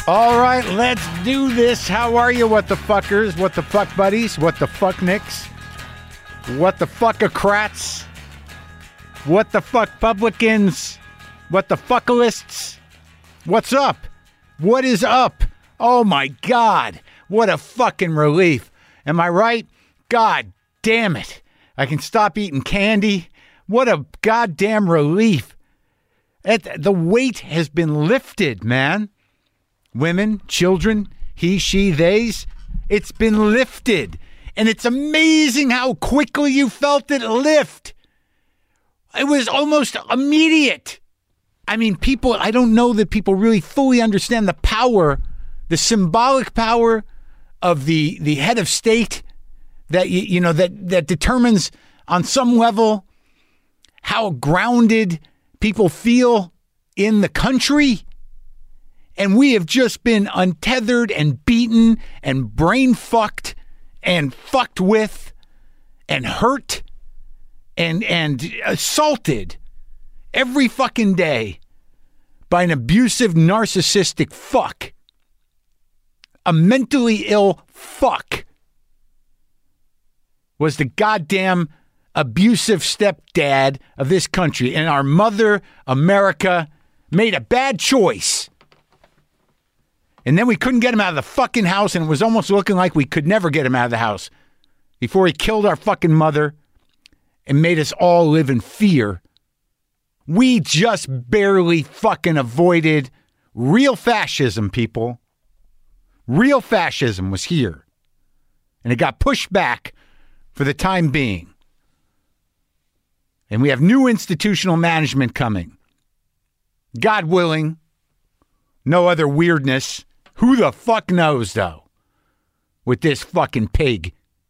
All right, let's do this. How are you, what the fuckers? What the fuck buddies? What the fuck nicks? What the fuckocrats? What the fuck publicans? What the fuckalists? What's up? What is up? Oh my God. What a fucking relief. Am I right? God damn it. I can stop eating candy. What a goddamn relief. The weight has been lifted, man. Women, children, he, she, theys. It's been lifted. And it's amazing how quickly you felt it lift. It was almost immediate. I mean, I don't know that people really fully understand the power, the symbolic power of the head of state that, that determines on some level how grounded people feel in the country. And we have just been untethered and beaten and brain fucked and fucked with and hurt and assaulted every fucking day by an abusive, narcissistic fuck. A mentally ill fuck was the goddamn abusive stepdad of this country. And our mother, America, made a bad choice. And then we couldn't get him out of the fucking house, and it was almost looking like we could never get him out of the house before he killed our fucking mother and made us all live in fear. We just barely fucking avoided real fascism, people. Real fascism was here. And it got pushed back for the time being. And we have new institutional management coming. God willing, no other weirdness. Who the fuck knows, though, with this fucking pig?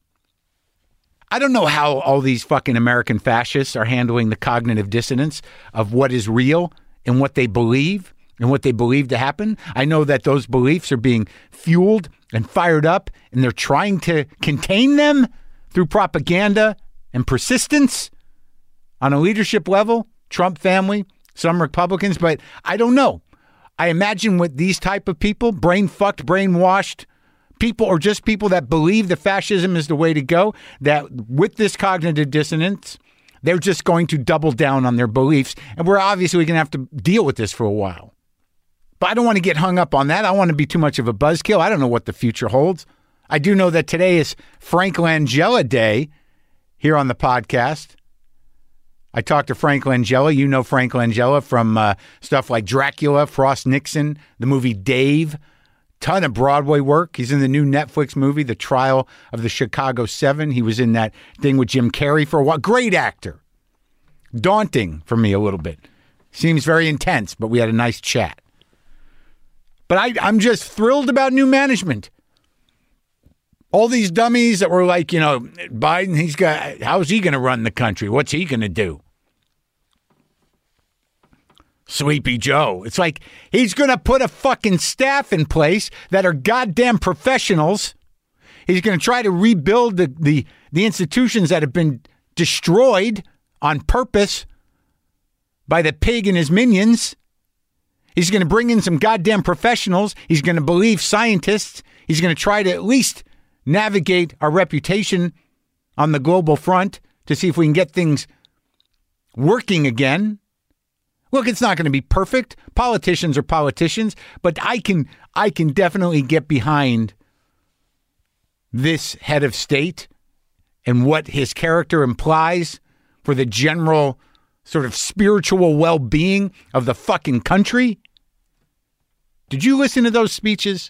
I don't know how all these fucking American fascists are handling the cognitive dissonance of what is real and what they believe to happen. I know that those beliefs are being fueled and fired up, and they're trying to contain them through propaganda and persistence on a leadership level, Trump family, some Republicans, but I don't know. I imagine with these type of people, brain-fucked, brainwashed people, or just people that believe that fascism is the way to go, that with this cognitive dissonance, they're just going to double down on their beliefs, and we're obviously going to have to deal with this for a while. But I don't want to get hung up on that. I don't want to be too much of a buzzkill. I don't know what the future holds. I do know that today is Frank Langella Day here on the podcast. I talked to Frank Langella. You know Frank Langella from stuff like Dracula, Frost Nixon, the movie Dave, ton of Broadway work. He's in the new Netflix movie, The Trial of the Chicago 7. He was in that thing with Jim Carrey for a while. Great actor. Daunting for me a little bit. Seems very intense, but we had a nice chat. But I'm just thrilled about new management. All these dummies that were like, Biden, how's he going to run the country? What's he going to do? Sleepy Joe. It's like he's going to put a fucking staff in place that are goddamn professionals. He's going to try to rebuild the institutions that have been destroyed on purpose by the pig and his minions. He's going to bring in some goddamn professionals. He's going to believe scientists. He's going to try to at least navigate our reputation on the global front to see if we can get things working again. Look, it's not going to be perfect. Politicians are politicians, but I can definitely get behind this head of state and what his character implies for the general sort of spiritual well-being of the fucking country. Did you listen to those speeches?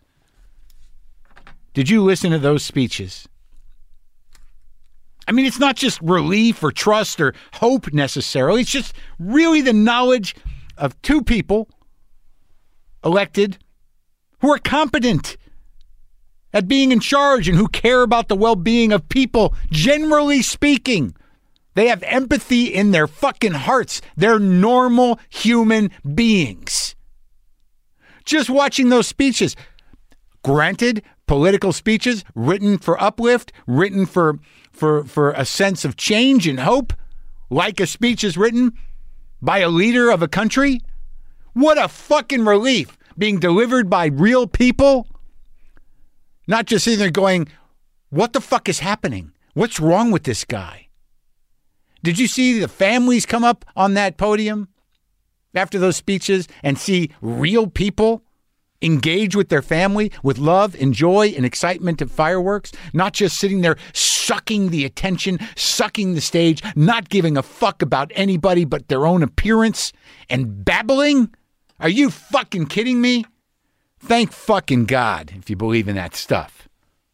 I mean, it's not just relief or trust or hope necessarily. It's just really the knowledge of two people elected who are competent at being in charge and who care about the well-being of people, generally speaking. They have empathy in their fucking hearts. They're normal human beings. Just watching those speeches, granted, political speeches written for uplift, written for a sense of change and hope, like a speech is written by a leader of a country. What a fucking relief. being delivered by real people, not just sitting there going, what the fuck is happening? What's wrong with this guy? Did you see the families come up on that podium after those speeches and see real people engage with their family with love and joy and excitement of fireworks, not just sitting there sucking the attention, sucking the stage, not giving a fuck about anybody but their own appearance and babbling? Are you fucking kidding me? Thank fucking God if you believe in that stuff.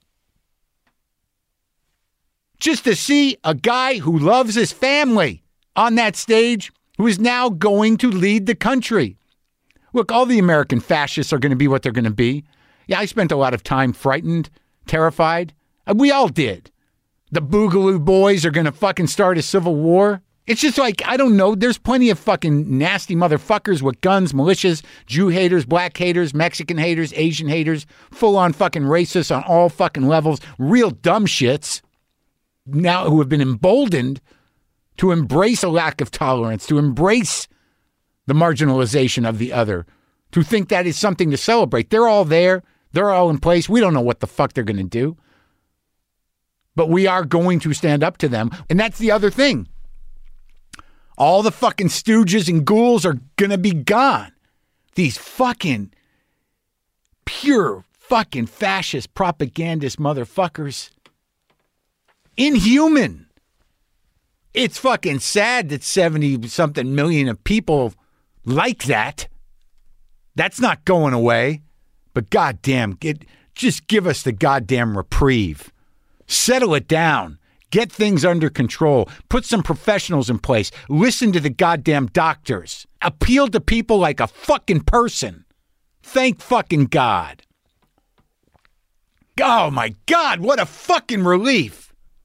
Just to see a guy who loves his family on that stage who is now going to lead the country. Look, all the American fascists are going to be what they're going to be. Yeah, I spent a lot of time frightened, terrified. We all did. The Boogaloo Boys are going to fucking start a civil war. It's just like, I don't know. There's plenty of fucking nasty motherfuckers with guns, militias, Jew haters, black haters, Mexican haters, Asian haters, full-on fucking racists on all fucking levels, real dumb shits now who have been emboldened to embrace a lack of tolerance, to embrace the marginalization of the other, to think that is something to celebrate. They're all there. They're all in place. We don't know what the fuck they're going to do. But we are going to stand up to them. And that's the other thing. All the fucking stooges and ghouls are going to be gone. These fucking pure fucking fascist propagandist motherfuckers. Inhuman. It's fucking sad that 70-something million of people like that. That's not going away. But goddamn, just give us the goddamn reprieve. Settle it down. Get things under control. Put some professionals in place. Listen to the goddamn doctors. Appeal to people like a fucking person. Thank fucking God. Oh my God, what a fucking relief.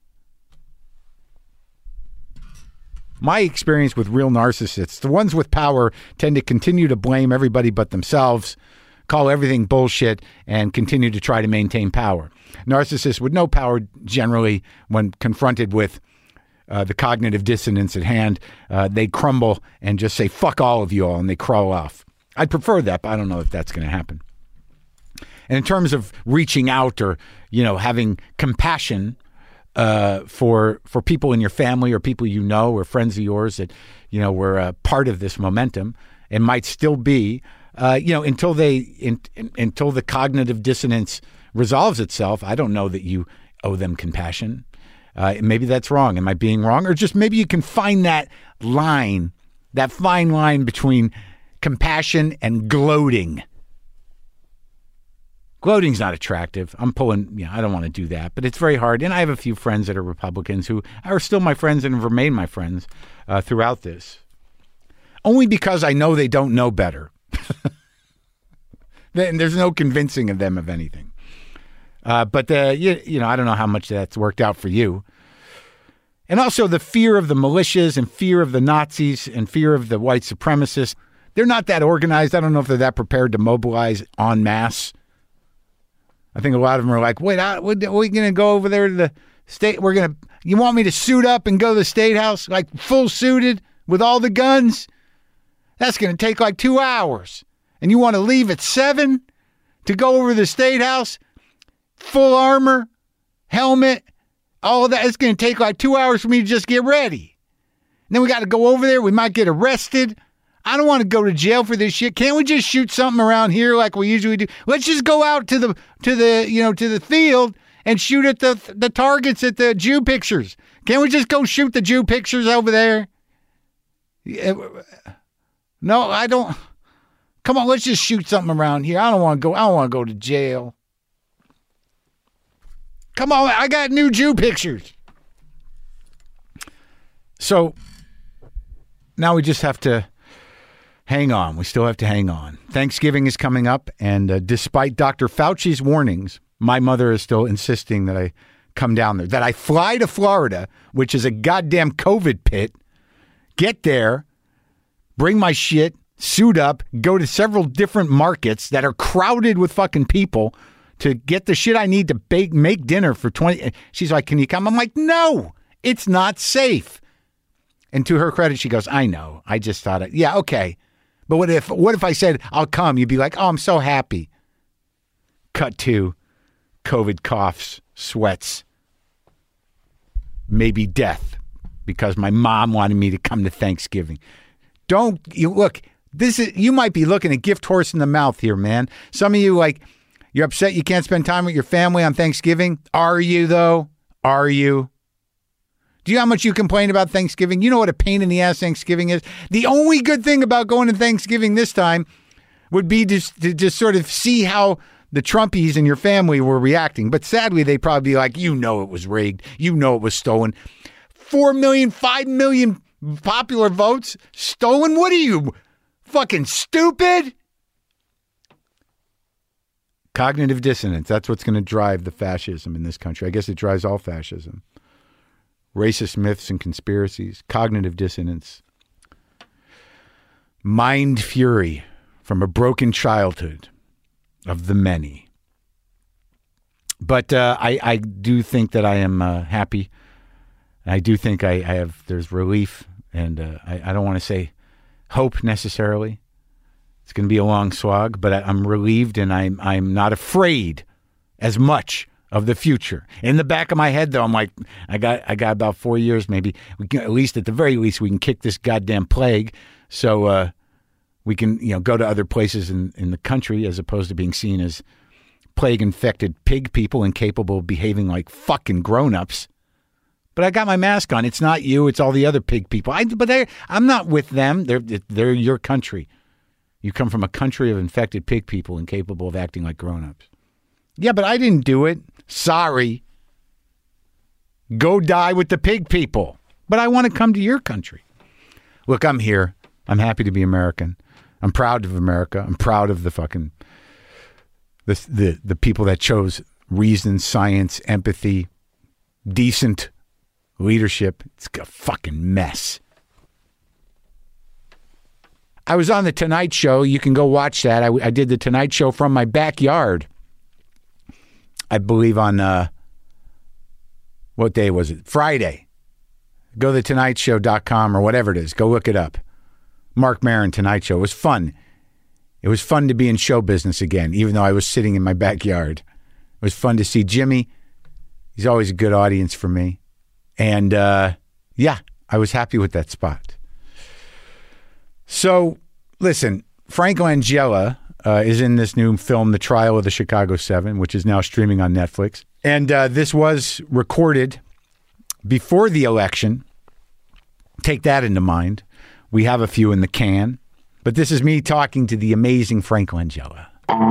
My experience with real narcissists, the ones with power tend to continue to blame everybody but themselves, call everything bullshit, and continue to try to maintain power. Narcissists with no power generally, when confronted with the cognitive dissonance at hand, they crumble and just say, fuck all of you all, and they crawl off. I'd prefer that, but I don't know if that's going to happen. And in terms of reaching out or, having compassion for people in your family or people you know or friends of yours that, were a part of this momentum and might still be, until the cognitive dissonance resolves itself, I don't know that you owe them compassion. Maybe that's wrong. Am I being wrong? Or just maybe you can find that line, that fine line between compassion and gloating. Gloating's not attractive. I don't want to do that, but it's very hard. And I have a few friends that are Republicans who are still my friends and have remained my friends throughout this. Only because I know they don't know better. There's no convincing of them of anything. But I don't know how much that's worked out for you. And also the fear of the militias and fear of the Nazis and fear of the white supremacists. They're not that organized. I don't know if they're that prepared to mobilize en masse. I think a lot of them are like, wait, we're going to go over there to the state. You want me to suit up and go to the State House, like full suited with all the guns? That's going to take like 2 hours. And you want to leave at 7 to go over to the State House? Full armor, helmet, all of that. It's going to take like 2 hours for me to just get ready. And then we got to go over there. We might get arrested. I don't want to go to jail for this shit. Can't we just shoot something around here like we usually do? Let's just go out to the field and shoot at the targets at the Jew pictures. Can't we just go shoot the Jew pictures over there? No, I don't. Come on, let's just shoot something around here. I don't want to go to jail. Come on, I got new Jew pictures. So now we just have to hang on. We still have to hang on. Thanksgiving is coming up, and despite Dr. Fauci's warnings, my mother is still insisting that I come down there, that I fly to Florida, which is a goddamn COVID pit, get there, bring my shit, suit up, go to several different markets that are crowded with fucking people to get the shit I need to make dinner for 20. She's like, can you come? I'm like, no, it's not safe. And to her credit, she goes, I know. I just thought yeah, okay. But what if I said, I'll come? You'd be like, oh, I'm so happy. Cut to COVID coughs, sweats, maybe death because my mom wanted me to come to Thanksgiving. Look, you might be looking at gift horse in the mouth here, man. Some of you, like, you're upset you can't spend time with your family on Thanksgiving. Are you, though? Are you? Do you know how much you complain about Thanksgiving? You know what a pain in the ass Thanksgiving is? The only good thing about going to Thanksgiving this time would be to just sort of see how the Trumpies and your family were reacting. But sadly, they'd probably be like, it was rigged. It was stolen. 4 million, 5 million popular votes stolen? What are you, fucking stupid? Cognitive dissonance. That's what's going to drive the fascism in this country. I guess it drives all fascism. Racist myths and conspiracies, cognitive dissonance, mind fury from a broken childhood of the many. But I do think that I am happy. I do think there's relief, and I don't want to say hope necessarily. It's going to be a long slog, but I'm relieved, and I'm not afraid as much of the future. In the back of my head, though, I'm like, I got about 4 years, maybe. We can, at the very least, we can kick this goddamn plague, so we can, go to other places in the country as opposed to being seen as plague-infected pig people incapable of behaving like fucking grown-ups. But I got my mask on. It's not you. It's all the other pig people. I'm not with them. They're your country. You come from a country of infected pig people incapable of acting like grown-ups. Yeah, but I didn't do it. Sorry. Go die with the pig people. But I want to come to your country. Look, I'm here. I'm happy to be American. I'm proud of America. I'm proud of the fucking the people that chose reason, science, empathy, decent leadership. It's a fucking mess. I was on the Tonight Show. You can go watch that. I did the Tonight Show from my backyard. I believe on, what day was it? Friday. Go to thenightshow.com or whatever it is. Go look it up. Marc Maron Tonight Show. It was fun. It was fun to be in show business again, even though I was sitting in my backyard. It was fun to see Jimmy. He's always a good audience for me. And, yeah, I was happy with that spot. So, listen, Frank Langella is in this new film, The Trial of the Chicago 7, which is now streaming on Netflix. And this was recorded before the election. Take that into mind. We have a few in the can. But this is me talking to the amazing Frank Langella.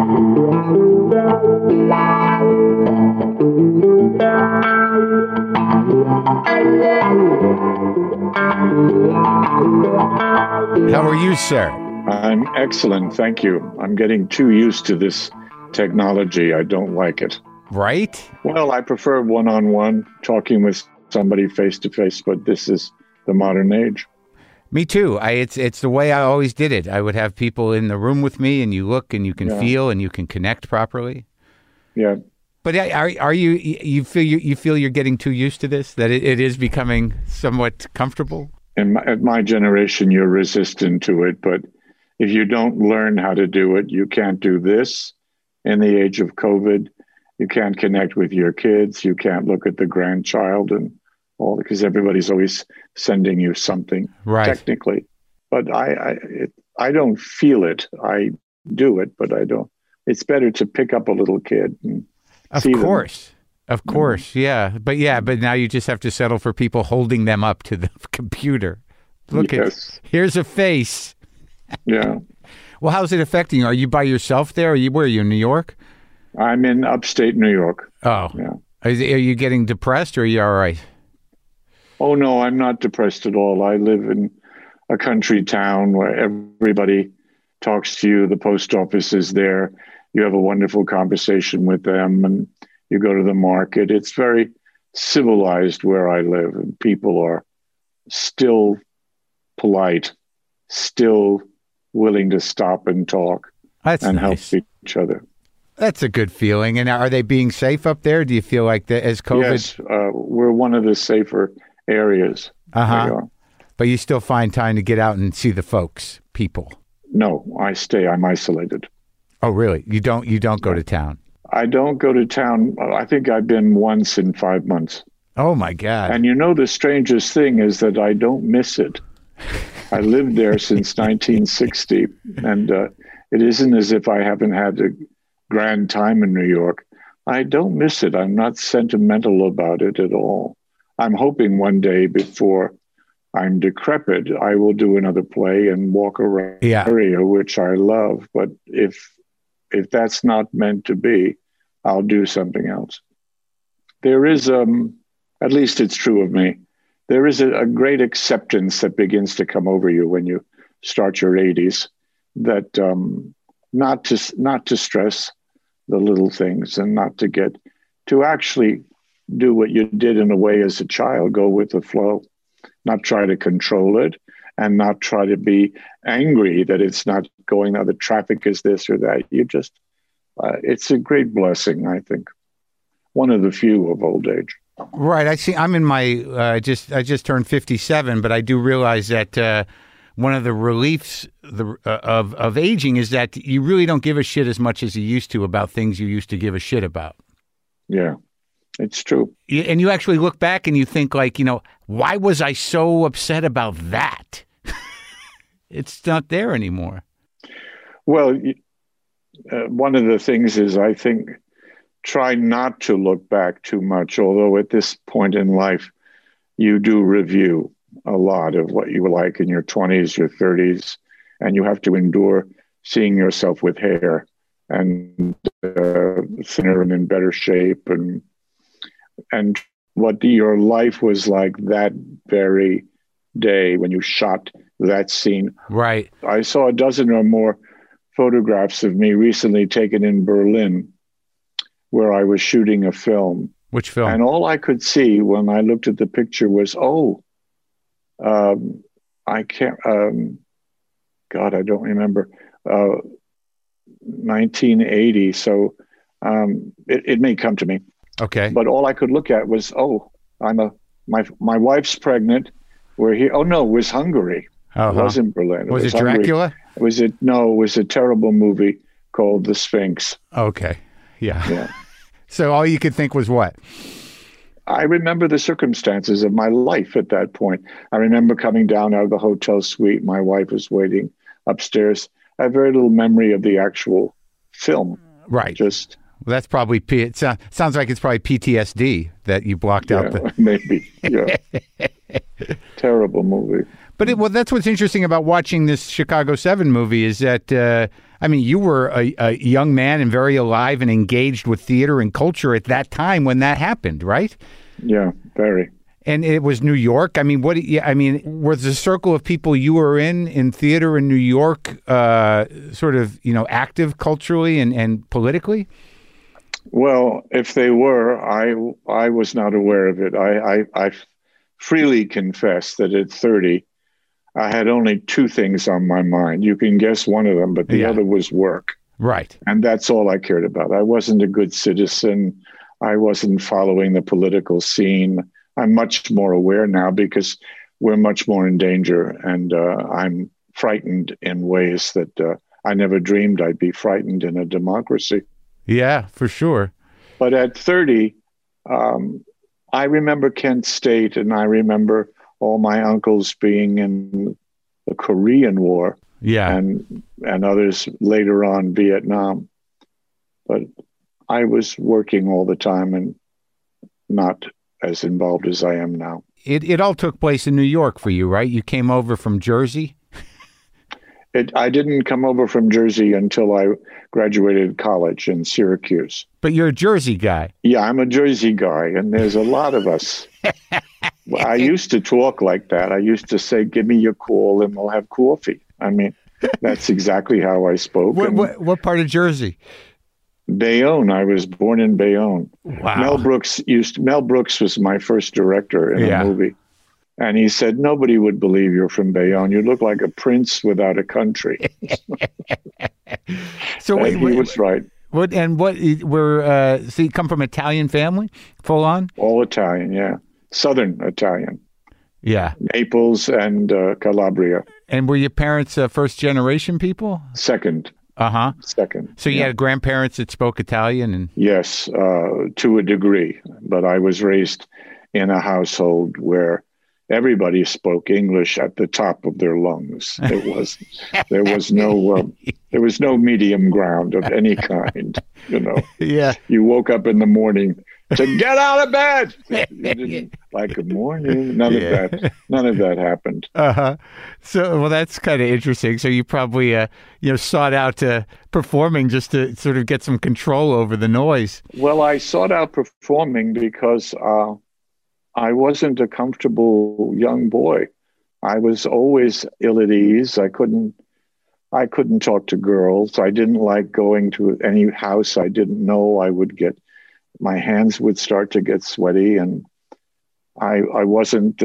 How are you, sir? I'm excellent, thank you. I'm getting too used to this technology. I don't like it. Right? Well, I prefer one-on-one, talking with somebody face-to-face, but this is the modern age. Me too. It's the way I always did it. I would have people in the room with me, and you look and you can feel and you can connect properly. Yeah. But are you feel you're getting too used to this? That it is becoming somewhat comfortable? At my generation, you're resistant to it, but if you don't learn how to do it, you can't do this. In the age of COVID, you can't connect with your kids. You can't look at the grandchild and all, because everybody's always sending you something, right, technically. But I don't feel it. I do it, but I don't. It's better to pick up a little kid and see them. Of course, yeah. But now you just have to settle for people holding them up to the computer. Look here's a face. Yeah. Well, how's it affecting you? Are you by yourself there? Where are you, in New York? I'm in upstate New York. Oh. Yeah. Are you getting depressed, or are you all right? Oh, no, I'm not depressed at all. I live in a country town where everybody talks to you. The post office is there. You have a wonderful conversation with them, and you go to the market. It's very civilized where I live, and people are still polite, still willing to stop and talk. That's and nice. Help each other. That's a good feeling. And are they being safe up there? Do you feel like as COVID? Yes, we're one of the safer areas. But you still find time to get out and see the people. No, I stay. I'm isolated. Oh, really? You don't go to town? I don't go to town. I think I've been once in 5 months. Oh, my God. And the strangest thing is that I don't miss it. I lived there since 1960, and it isn't as if I haven't had a grand time in New York. I don't miss it. I'm not sentimental about it at all. I'm hoping one day before I'm decrepit, I will do another play and walk around the area, which I love. But if that's not meant to be, I'll do something else. There is, at least it's true of me, there is a great acceptance that begins to come over you when you start your 80s, that not to stress the little things and not to actually do what you did in a way as a child, go with the flow, not try to control it, and not try to be angry that it's not going, now the traffic is this or that. You just, it's a great blessing, I think. One of the few of old age. Right. I see. I'm in my, I just turned 57, but I do realize that one of the reliefs of aging is that you really don't give a shit as much as you used to about things you used to give a shit about. Yeah, it's true. And you actually look back and you think like, why was I so upset about that? It's not there anymore. Well, one of the things is, I think, try not to look back too much, although at this point in life, you do review a lot of what you were like in your 20s, your 30s, and you have to endure seeing yourself with hair and thinner and in better shape, and what your life was like that very day when you shot that scene. Right. I saw a dozen or more photographs of me recently taken in Berlin, where I was shooting a film. Which film? And all I could see when I looked at the picture was, I can't, God, I don't remember, 1980. So it may come to me. Okay. But all I could look at was, my wife's pregnant. We're here. Oh, no, it was Hungary. Uh-huh. It wasn't Berlin. Was it Hungary. Dracula? No, it was a terrible movie called The Sphinx. Okay. Yeah. So all you could think was what? I remember the circumstances of my life at that point. I remember coming down out of the hotel suite. My wife was waiting upstairs. I have very little memory of the actual film. Right. Just. Well, that's probably, it sounds like it's probably PTSD that you blocked out. Maybe. Yeah. Terrible movie. But that's what's interesting about watching this Chicago 7 movie is that, you were a young man and very alive and engaged with theater and culture at that time when that happened, right? Yeah, very. And it was New York. Was the circle of people you were in theater in New York sort of, active culturally and politically? Well, if they were, I was not aware of it. I freely confess that at 30, I had only two things on my mind. You can guess one of them, but the other was work. Right. And that's all I cared about. I wasn't a good citizen. I wasn't following the political scene. I'm much more aware now because we're much more in danger. And I'm frightened in ways that I never dreamed I'd be frightened in a democracy. Yeah, for sure. But at 30, I remember Kent State, and I remember all my uncles being in the Korean War, and others later on Vietnam. But I was working all the time and not as involved as I am now. It all took place in New York for you, right? You came over from Jersey? I didn't come over from Jersey until I graduated college in Syracuse. But you're a Jersey guy. Yeah, I'm a Jersey guy, and there's a lot of us. I used to talk like that. I used to say, give me your call and we'll have coffee. That's exactly how I spoke. What part of Jersey? Bayonne. I was born in Bayonne. Wow. Mel Brooks was my first director in a movie. And he said, nobody would believe you're from Bayonne. You look like a prince without a country. So he was right. So you come from Italian family, full on? All Italian, yeah. Southern Italian. Yeah. Naples and Calabria. And were your parents first generation people? Second. Uh-huh. Second. So you had grandparents that spoke Italian? And Yes, to a degree. But I was raised in a household where everybody spoke English at the top of their lungs. There was no medium ground of any kind. Yeah. You woke up in the morning to get out of bed. You didn't like good morning. None of that happened. Uh-huh. So, well, that's kind of interesting. So you probably, sought out performing just to sort of get some control over the noise. Well, I sought out performing because I wasn't a comfortable young boy. I was always ill at ease. I couldn't talk to girls. I didn't like going to any house I didn't know. My hands would start to get sweaty, and I wasn't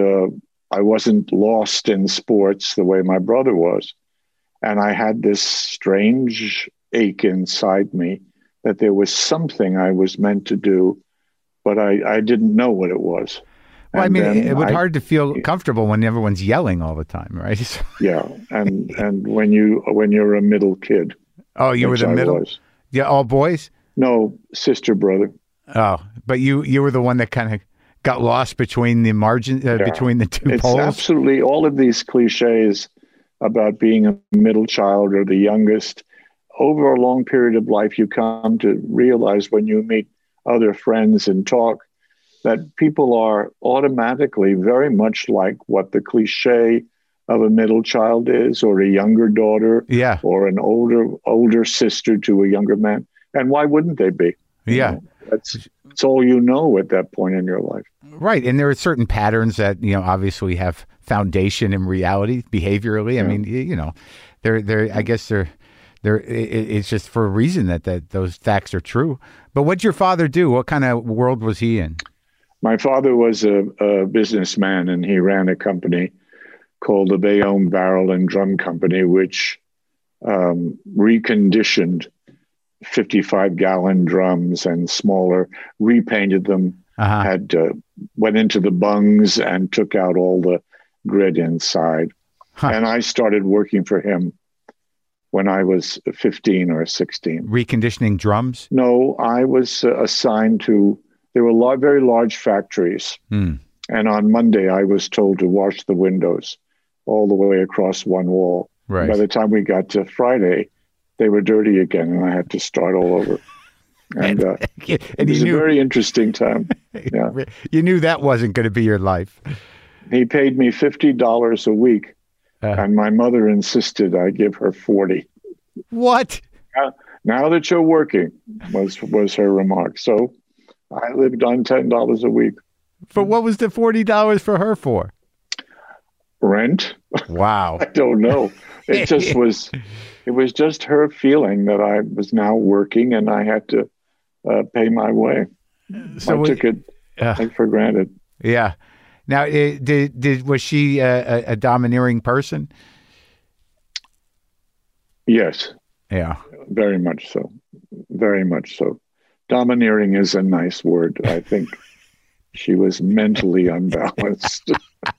lost in sports the way my brother was. And I had this strange ache inside me that there was something I was meant to do, but I didn't know what it was. Well, and I mean, it would be hard to feel comfortable when everyone's yelling all the time, right? Yeah, and when you're a middle kid. Oh, you were the middle? Yeah, all boys? No, sister, brother. Oh, but you were the one that kind of got lost between the margin, between the two poles? It's absolutely all of these cliches about being a middle child or the youngest. Over a long period of life, you come to realize when you meet other friends and talk that people are automatically very much like what the cliche of a middle child is, or a younger daughter, or an older sister to a younger man. And why wouldn't they be? Yeah. That's all you know at that point in your life. Right. And there are certain patterns that, obviously have foundation in reality, behaviorally. Yeah. I mean, I guess it's just for a reason that those facts are true. But what'd your father do? What kind of world was he in? My father was a businessman, and he ran a company called the Bayonne Barrel and Drum Company, which reconditioned 55-gallon drums and smaller, repainted them, went into the bungs and took out all the grit inside. And I started working for him when I was 15 or 16. Reconditioning drums? No, I was assigned to, there were very large factories. And on Monday, I was told to wash the windows all the way across one wall. Right. By the time we got to Friday, they were dirty again, and I had to start all over. And it was a very interesting time. Yeah. You knew that wasn't going to be your life. He paid me $50 a week, and my mother insisted I give her $40. What? Now that you're working, was her remark. So I lived on $10 a week. But what was the $40 for her for? Rent. Wow. I don't know. It just was. It was just her feeling that I was now working and I had to pay my way. So I took it for granted. Yeah. Now, was she a domineering person? Yes. Yeah. Very much so. Very much so. Domineering is a nice word. I think she was mentally unbalanced.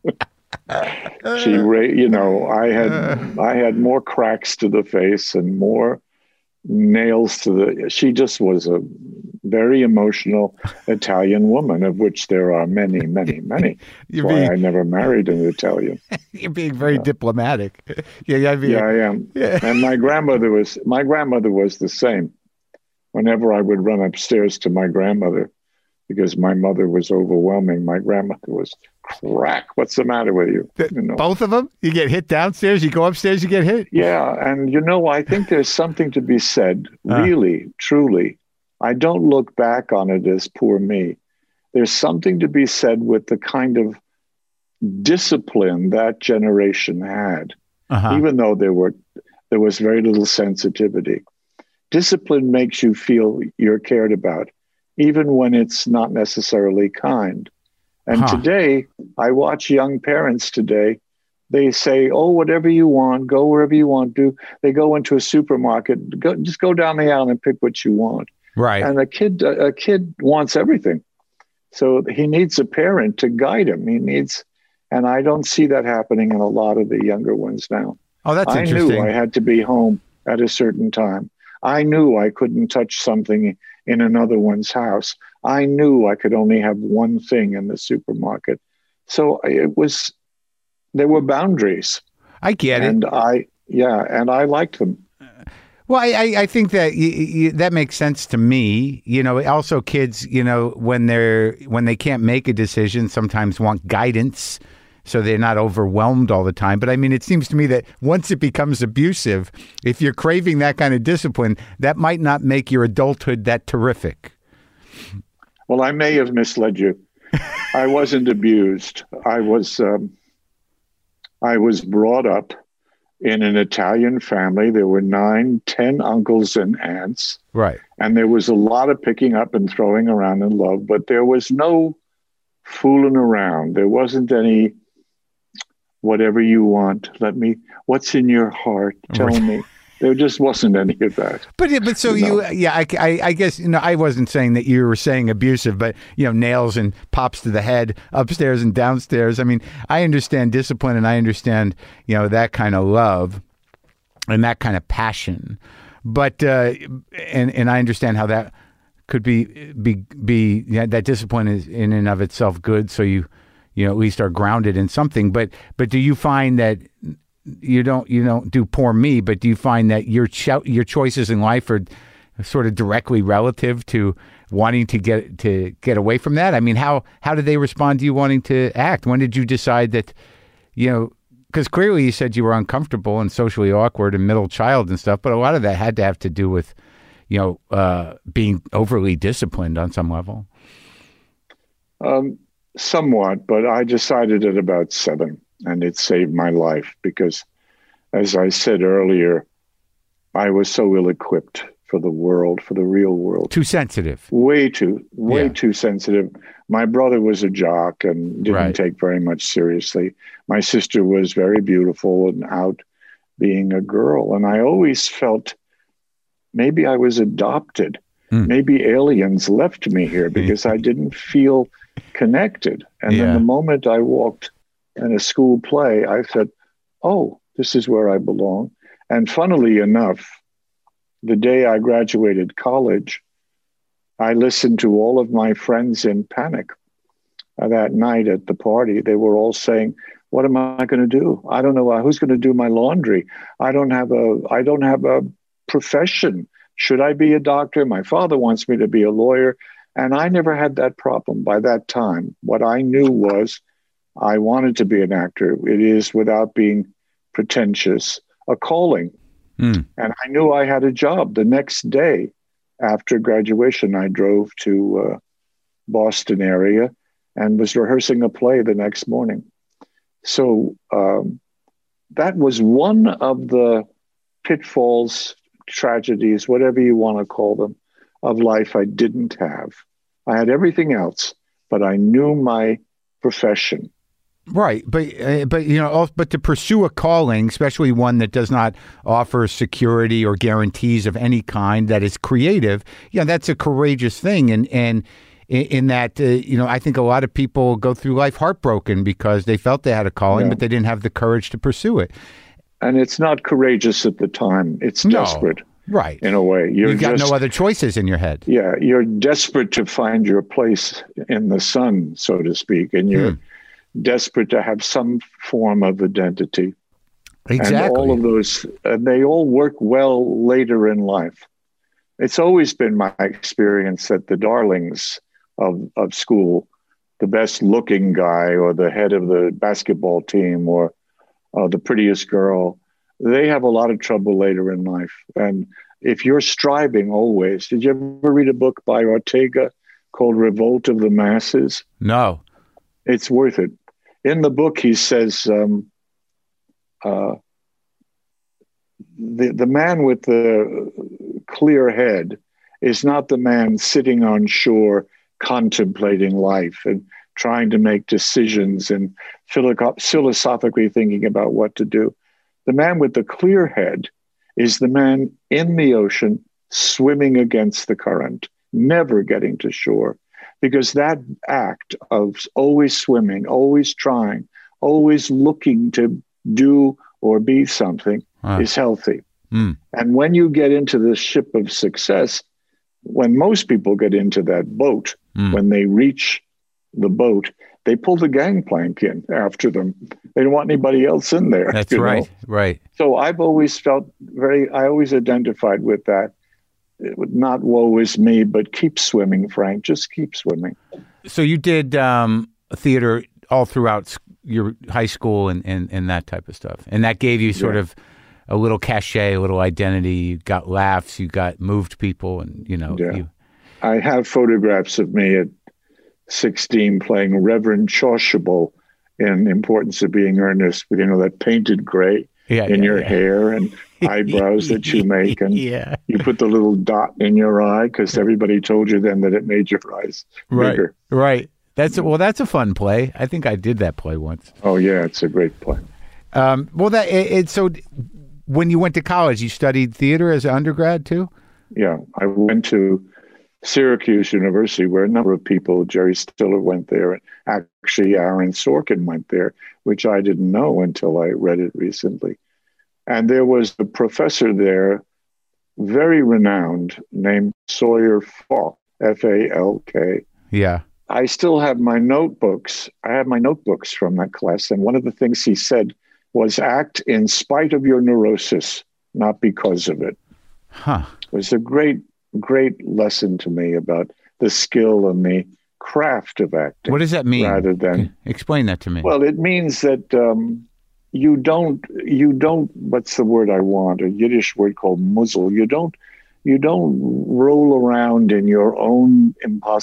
I had more cracks to the face and more nails to she just was a very emotional Italian woman, of which there are many, many, many. That's why I never married an Italian. You're being very diplomatic. I am. Yeah. And my grandmother was the same. Whenever I would run upstairs to my grandmother, because my mother was overwhelming, my grandmother was crack. What's the matter with you? Both of them? You get hit downstairs, you go upstairs, you get hit? Yeah. And, I think there's something to be said, really, truly. I don't look back on it as poor me. There's something to be said with the kind of discipline that generation had, even though there was very little sensitivity. Discipline makes you feel you're cared about, even when it's not necessarily kind. And today, I watch young parents today. They say, "Oh, whatever you want, go wherever you want to." They go into a supermarket, just go down the aisle and pick what you want. Right. And a kid wants everything, so he needs a parent to guide him. He needs And I don't see that happening in a lot of the younger ones now. Oh, that's I interesting. knew I had to be home at a certain time. I knew I couldn't touch something in another one's house. I knew I could only have one thing in the supermarket. So there were boundaries. I get it. And I liked them. Well, I think that that makes sense to me. Also kids, when they can't make a decision, sometimes want guidance, so they're not overwhelmed all the time. But I mean, it seems to me that once it becomes abusive, if you're craving that kind of discipline, that might not make your adulthood that terrific. Well, I may have misled you. I wasn't abused. I was brought up in an Italian family. There were 9, 10 uncles and aunts. Right. And there was a lot of picking up and throwing around in love, but there was no fooling around. There wasn't any, whatever you want, what's in your heart, tell me. There just wasn't any of that. But so I guess, I wasn't saying that you were saying abusive, but, nails and pops to the head upstairs and downstairs. I mean, I understand discipline and I understand, that kind of love and that kind of passion. But, and I understand how that could be that discipline is in and of itself good. So you at least are grounded in something. But do you find that you don't do poor me, but do you find that your choices in life are sort of directly relative to wanting to get away from that? I mean, how did they respond to you wanting to act? When did you decide that, because clearly you said you were uncomfortable and socially awkward and middle child and stuff, but a lot of that had to have to do with, being overly disciplined on some level. Somewhat, but I decided at about 7. And it saved my life because, as I said earlier, I was so ill-equipped for the world, for the real world. Too sensitive. Way too sensitive. My brother was a jock and didn't take very much seriously. My sister was very beautiful and out being a girl. And I always felt maybe I was adopted. Maybe aliens left me here because I didn't feel connected. And then the moment I walked in a school play, I said, oh, this is where I belong. And funnily enough, the day I graduated college, I listened to all of my friends in panic that night at the party. They were all saying, what am I going to do? I don't know who's going to do my laundry. I don't have a profession. Should I be a doctor? My father wants me to be a lawyer. And I never had that problem by that time. What I knew was I wanted to be an actor. It is, without being pretentious, a calling. And I knew I had a job. The next day after graduation, I drove to Boston area and was rehearsing a play the next morning. So that was one of the pitfalls, tragedies, whatever you want to call them, of life I didn't have. I had everything else, but I knew my profession. Right, but to pursue a calling, especially one that does not offer security or guarantees of any kind, that is creative, that's a courageous thing. And in that, I think a lot of people go through life heartbroken because they felt they had a calling, but they didn't have the courage to pursue it. And it's not courageous at the time; it's desperate. Right. In a way. You've got no other choices in your head. Yeah. You're desperate to find your place in the sun, so to speak. And you're desperate to have some form of identity. Exactly. And all of those, they all work well later in life. It's always been my experience that the darlings of school, the best looking guy or the head of the basketball team or the prettiest girl, they have a lot of trouble later in life. And if you're striving always, did you ever read a book by Ortega called Revolt of the Masses? No. It's worth it. In the book, he says, the man with the clear head is not the man sitting on shore contemplating life and trying to make decisions and philosophically thinking about what to do. The man with the clear head is the man in the ocean swimming against the current, never getting to shore. Because that act of always swimming, always trying, always looking to do or be something is healthy. Mm. And when you get into the ship of success, when most people get into that boat, when they reach the boat, they pull the gangplank in after them. They don't want anybody else in there. That's right. Know? Right. So I've always felt I always identified with that. Not woe is me, but keep swimming, Frank. Just keep swimming. So you did theater all throughout your high school and that type of stuff. And that gave you sort of a little cachet, a little identity. You got laughs, you got moved people, and, you know. Yeah. I have photographs of me at 16 playing Reverend Chasuble in Importance of Being Earnest with, you know, that painted gray in your hair and eyebrows that you make. And you put the little dot in your eye because everybody told you then that it made your eyes bigger. Right. That's a fun play. I think I did that play once. Oh, yeah. It's a great play. So when you went to college, you studied theater as an undergrad too? Yeah. I went to Syracuse University, where a number of people, Jerry Stiller went there, and actually Aaron Sorkin went there, which I didn't know until I read it recently. And there was a professor there, very renowned, named Sawyer Falk, F-A-L-K. Yeah. I still have my notebooks. I have my notebooks from that class. And one of the things he said was act in spite of your neurosis, not because of it. Huh. It was a great lesson to me about the skill and the craft of acting. What does that mean? Rather than explain that to me. Well, it means that you don't. What's the word I want? A Yiddish word called muzzle. You don't roll around in your own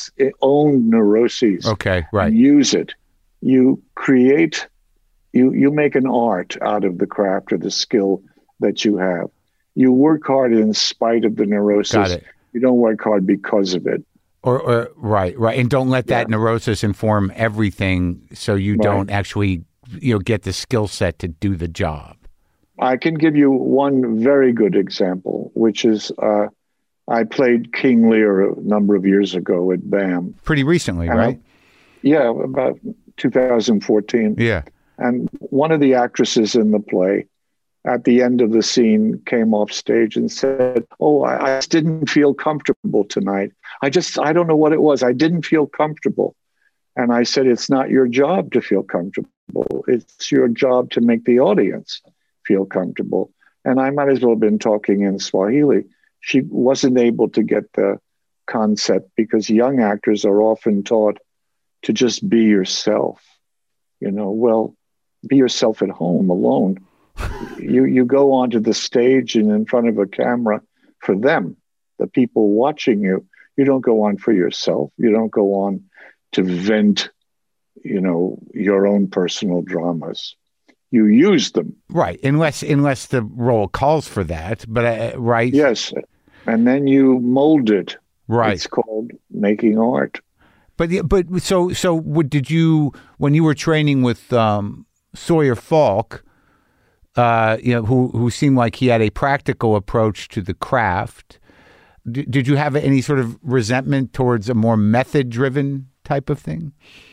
neuroses. Okay, right. And use it. You create. You make an art out of the craft or the skill that you have. You work hard in spite of the neurosis. Got it. You don't work hard because of it. Or right, and don't let that neurosis inform everything, so you don't actually, get the skill set to do the job. I can give you one very good example, which is I played King Lear a number of years ago at BAM. Pretty recently, right? About 2014. Yeah. And one of the actresses in the play, at the end of the scene, came off stage and said, "Oh, I just didn't feel comfortable tonight. I don't know what it was. I didn't feel comfortable." And I said, "It's not your job to feel comfortable. It's your job to make the audience feel comfortable." And I might as well have been talking in Swahili. She wasn't able to get the concept because young actors are often taught to just be yourself. Well, be yourself at home alone. You go onto the stage and in front of a camera for them, the people watching you. You don't go on for yourself. You don't go on to vent, your own personal dramas. You use them. Right, unless the role calls for that. But right. Yes, and then you mold it. Right. It's called making art. But did you, when you were training with Sawyer Falk, who seemed like he had a practical approach to the craft, did you have any sort of resentment towards a more method-driven type of thing?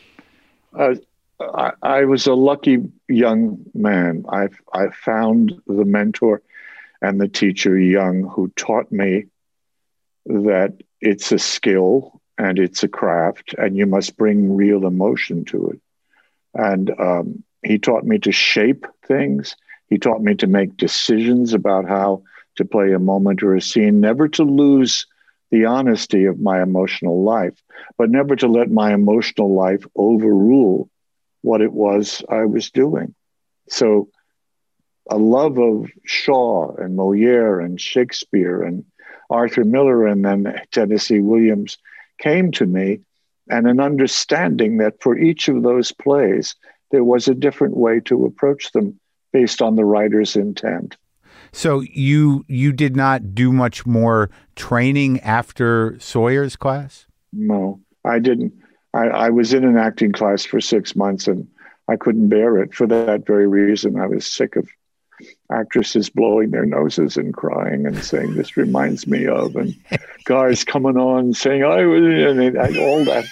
I was a lucky young man. I found the mentor and the teacher young who taught me that it's a skill and it's a craft and you must bring real emotion to it. And he taught me to shape things. He taught me to make decisions about how to play a moment or a scene, never to lose the honesty of my emotional life, but never to let my emotional life overrule what it was I was doing. So a love of Shaw and Molière and Shakespeare and Arthur Miller and then Tennessee Williams came to me, and an understanding that for each of those plays, there was a different way to approach them based on the writer's intent. So you did not do much more training after Sawyer's class? No, I didn't. I was in an acting class for 6 months and I couldn't bear it for that very reason. I was sick of actresses blowing their noses and crying and saying, "This reminds me of," and guys coming on saying, all that.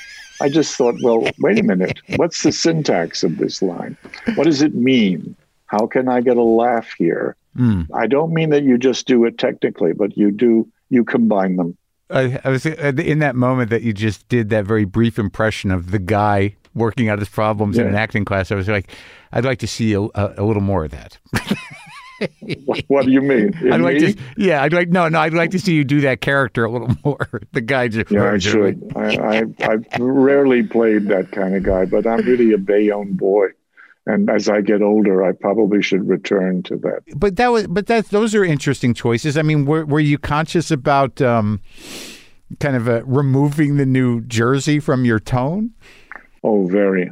I just thought, well, wait a minute. What's the syntax of this line? What does it mean? How can I get a laugh here? I don't mean that you just do it technically, but you combine them. I was in that moment that you just did that very brief impression of the guy working out his problems in an acting class. I was like, I'd like to see a little more of that. What do you mean? I'd like to see you do that character a little more. The guy just I should. I've rarely played that kind of guy, but I'm really a Bayonne boy. And as I get older, I probably should return to that. But those are interesting choices. I mean, were you conscious about kind of removing the New Jersey from your tone? Oh, very.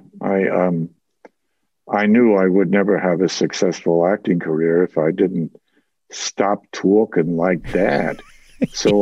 I knew I would never have a successful acting career if I didn't stop talking like that. So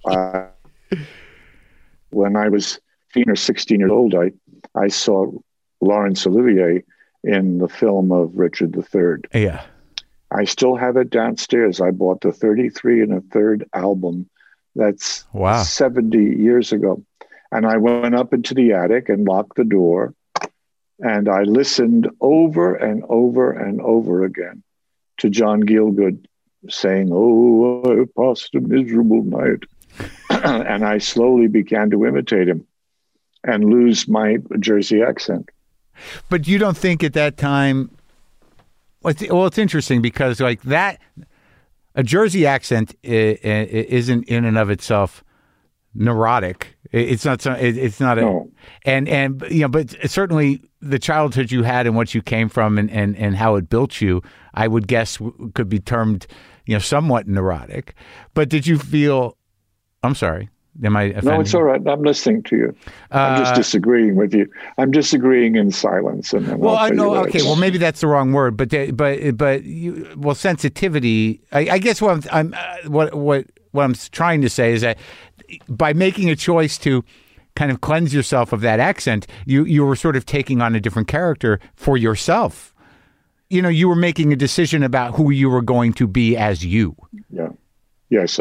when I was 15 or 16 years old, I saw Laurence Olivier in the film of Richard III. Yeah. I still have it downstairs. I bought the 33 1/3 album. That's 70 years ago. And I went up into the attic and locked the door. And I listened over and over and over again to John Gielgud saying, "Oh, I passed a miserable night." And I slowly began to imitate him and lose my Jersey accent. But you don't think at that time, it's interesting because like that, a Jersey accent isn't in and of itself neurotic. It's not. It's not. No. And but certainly the childhood you had and what you came from and how it built you, I would guess could be termed, somewhat neurotic. But did you feel? I'm sorry. Am I offending? No, it's all right. I'm listening to you. I'm just disagreeing with you. I'm disagreeing in silence. And well, I know. Okay. Well, maybe that's the wrong word, but sensitivity. I guess what I'm trying to say is that by making a choice to kind of cleanse yourself of that accent, you were sort of taking on a different character for yourself. You were making a decision about who you were going to be as you. Yeah. Yes,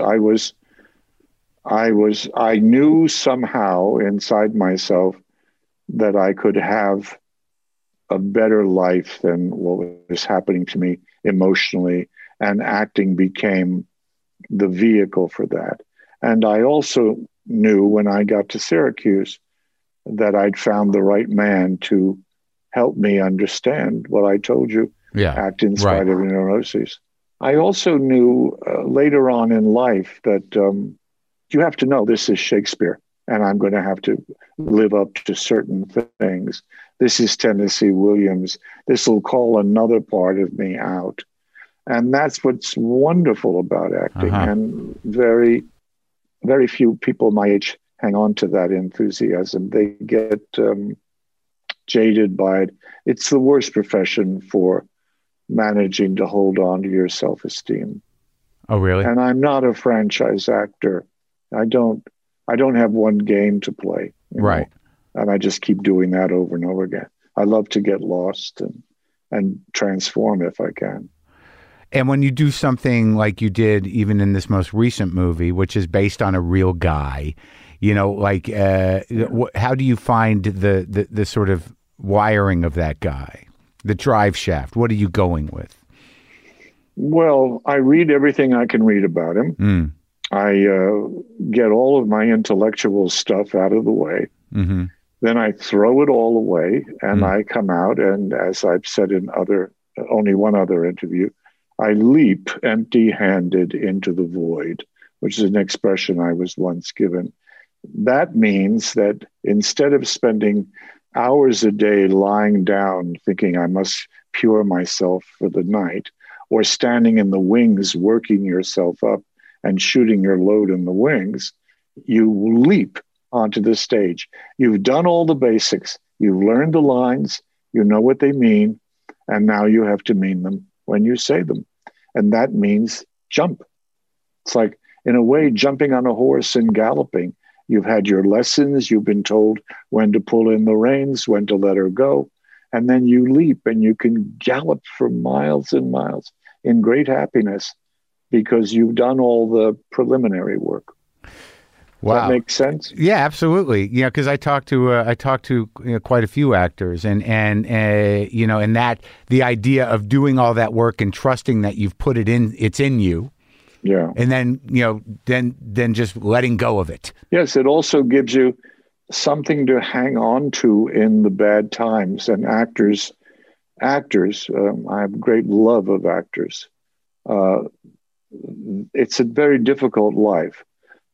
I knew somehow inside myself that I could have a better life than what was happening to me emotionally, and acting became the vehicle for that. And I also knew when I got to Syracuse that I'd found the right man to help me understand what I told you, act in spite of neuroses. I also knew later on in life that you have to know this is Shakespeare, and I'm going to have to live up to certain things. This is Tennessee Williams. This will call another part of me out. And that's what's wonderful about acting. And very, very few people my age hang on to that enthusiasm. They get jaded by it. It's the worst profession for managing to hold on to your self-esteem. Oh, really? And I'm not a franchise actor. I don't have one game to play. Right. And I just keep doing that over and over again. I love to get lost and transform if I can. And when you do something like you did even in this most recent movie, which is based on a real guy, how do you find the sort of wiring of that guy, the drive shaft? What are you going with? Well, I read everything I can read about him. I get all of my intellectual stuff out of the way. Mm-hmm. Then I throw it all away, and I come out, and as I've said in only one other interview, I leap empty-handed into the void, which is an expression I was once given. That means that instead of spending hours a day lying down thinking I must cure myself for the night, or standing in the wings working yourself up and shooting your load in the wings, you leap onto the stage. You've done all the basics. You've learned the lines. You know what they mean. And now you have to mean them when you say them. And that means jump. It's like, in a way, jumping on a horse and galloping. You've had your lessons. You've been told when to pull in the reins, when to let her go. And then you leap and you can gallop for miles and miles in great happiness because you've done all the preliminary work. Wow. Does that make sense? Yeah, absolutely. Yeah, because I talked to quite a few actors, and and that the idea of doing all that work and trusting that you've put it's in you. Yeah. And then just letting go of it. Yes, it also gives you something to hang on to in the bad times. And actors, I have great love of actors. It's a very difficult life.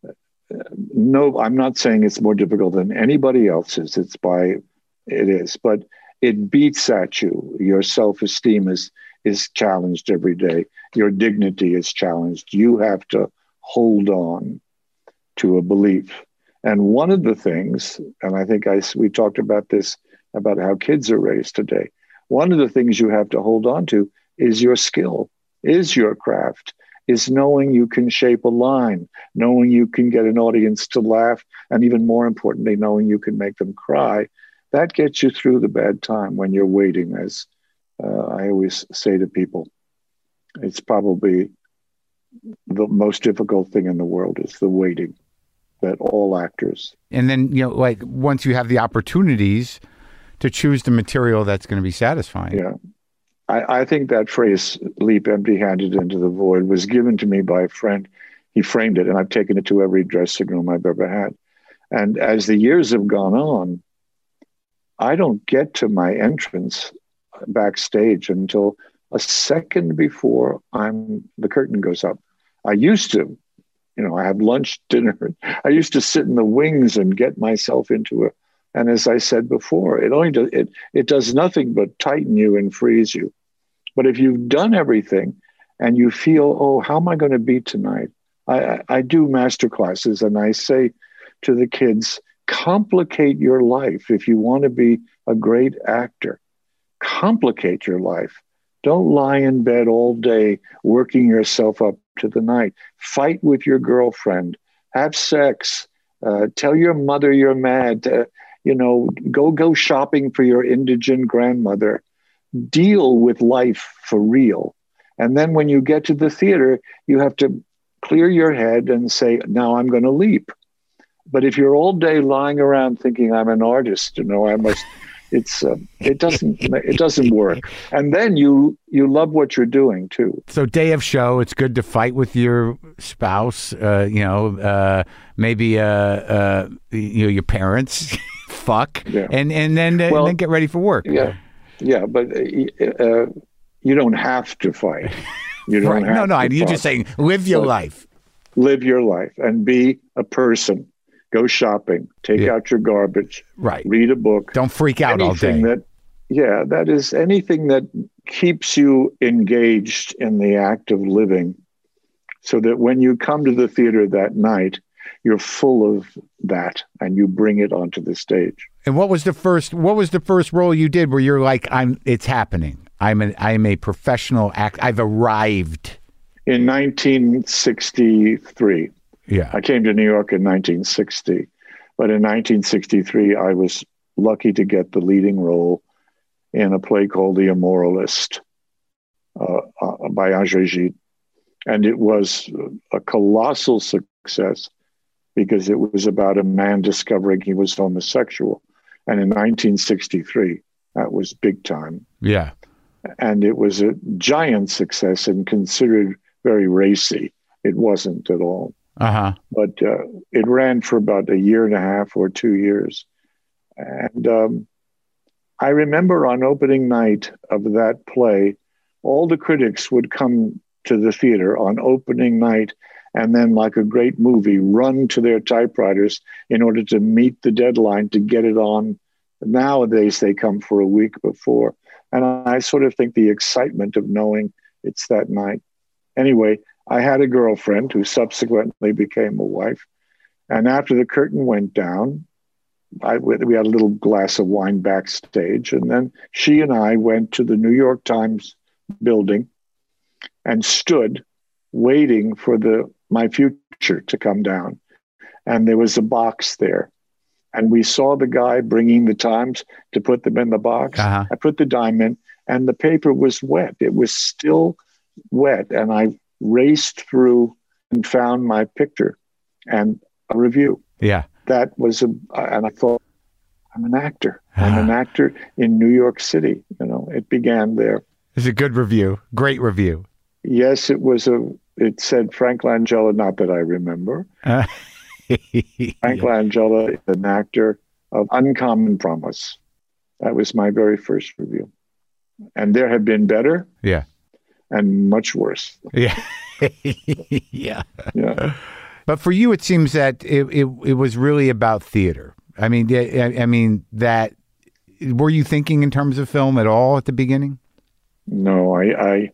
No, I'm not saying it's more difficult than anybody else's. It is, but it beats at you. Your self-esteem is challenged every day. Your dignity is challenged. You have to hold on to a belief. And one of the things, and I think we talked about this, about how kids are raised today. One of the things you have to hold on to is your skill, is your craft, is knowing you can shape a line, knowing you can get an audience to laugh, and even more importantly, knowing you can make them cry. That gets you through the bad time when you're waiting. As I always say to people, it's probably the most difficult thing in the world is the waiting, that all actors. And then, like once you have the opportunities to choose the material that's going to be satisfying. Yeah. I think that phrase, leap empty-handed into the void, was given to me by a friend. He framed it, and I've taken it to every dressing room I've ever had. And as the years have gone on, I don't get to my entrance backstage until a second before the curtain goes up. I used to, I have lunch, dinner. I used to sit in the wings and get myself into and as I said before, it does nothing but tighten you and freeze you. But if you've done everything and you feel, oh, how am I going to be tonight? I do master classes and I say to the kids, complicate your life. If you want to be a great actor, complicate your life. Don't lie in bed all day working yourself up to the night. Fight with your girlfriend. Have sex. Tell your mother you're mad. Go shopping for your indigent grandmother. Deal with life for real. And then when you get to the theater, you have to clear your head and say, now I'm going to leap. But if you're all day lying around thinking I'm an artist, I must, it doesn't work. And then you love what you're doing too. So day of show, it's good to fight with your spouse, maybe your parents, fuck, yeah. and then get ready for work. Yeah, but you don't have to fight. You don't have to. You're just saying live your life. Live your life and be a person. Go shopping. Take out your garbage. Right. Read a book. Don't freak out all day. That is anything that keeps you engaged in the act of living, so that when you come to the theater that night, you're full of that and you bring it onto the stage. And what was the first role you did where you're like, it's happening. I'm a professional act. I've arrived. In 1963. Yeah. I came to New York in 1960. But in 1963, I was lucky to get the leading role in a play called The Immoralist by André Gide. And it was a colossal success because it was about a man discovering he was homosexual. And in 1963, that was big time. Yeah. And it was a giant success and considered very racy. It wasn't at all. Uh-huh. But it ran for about a year and a half or 2 years. And I remember on opening night of that play, all the critics would come to the theater on opening night and then, like a great movie, run to their typewriters in order to meet the deadline to get it on. Nowadays, they come for a week before. And I sort of think the excitement of knowing it's that night. Anyway, I had a girlfriend who subsequently became a wife. And after the curtain went down, we had a little glass of wine backstage. And then she and I went to the New York Times building and stood waiting for my future to come down. And there was a box there. And we saw the guy bringing the Times to put them in the box. Uh-huh. I put the dime in, and the paper was wet. It was still wet. And I raced through and found my picture. And a review. Yeah. That was and I thought, I'm an actor. I'm an actor in New York City. It began there. It's a good review. Great review. Yes, it said Frank Langella, not that I remember. Frank Langella is an actor of uncommon promise. That was my very first review. And there have been better. Yeah. And much worse. Yeah. Yeah. But for you, it seems that it was really about theater. I mean, that were you thinking in terms of film at all at the beginning? No, I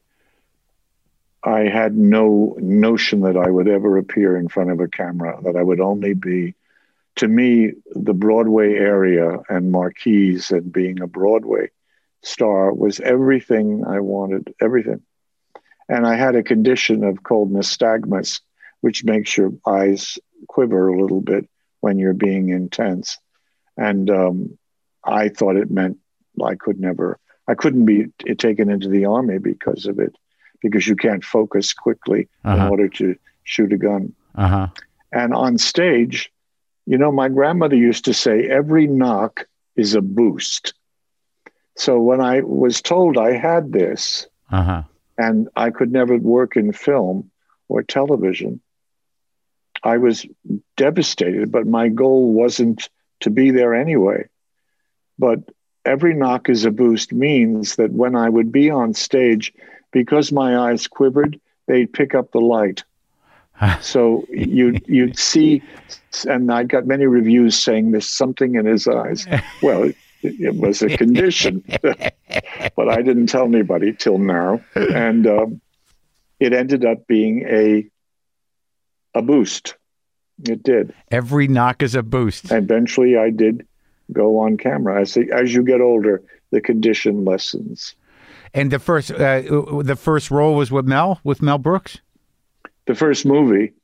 had no notion that I would ever appear in front of a camera, that I would only be, to me, the Broadway area and marquees and being a Broadway star was everything I wanted, everything. And I had a condition of cold nystagmus, which makes your eyes quiver a little bit when you're being intense. And I thought it meant I couldn't be taken into the army because of it, because you can't focus quickly in order to shoot a gun. And on stage, my grandmother used to say, every knock is a boost. So when I was told I had this and I could never work in film or television, I was devastated, but my goal wasn't to be there anyway. But every knock is a boost means that when I would be on stage, because my eyes quivered, they'd pick up the light. So you'd see, and I got many reviews saying there's something in his eyes. Well, it was a condition, but I didn't tell anybody till now. And it ended up being a boost. It did. Every knock is a boost. Eventually, I did go on camera. As you get older, the condition lessens. And the first role was with Mel Brooks? The first movie,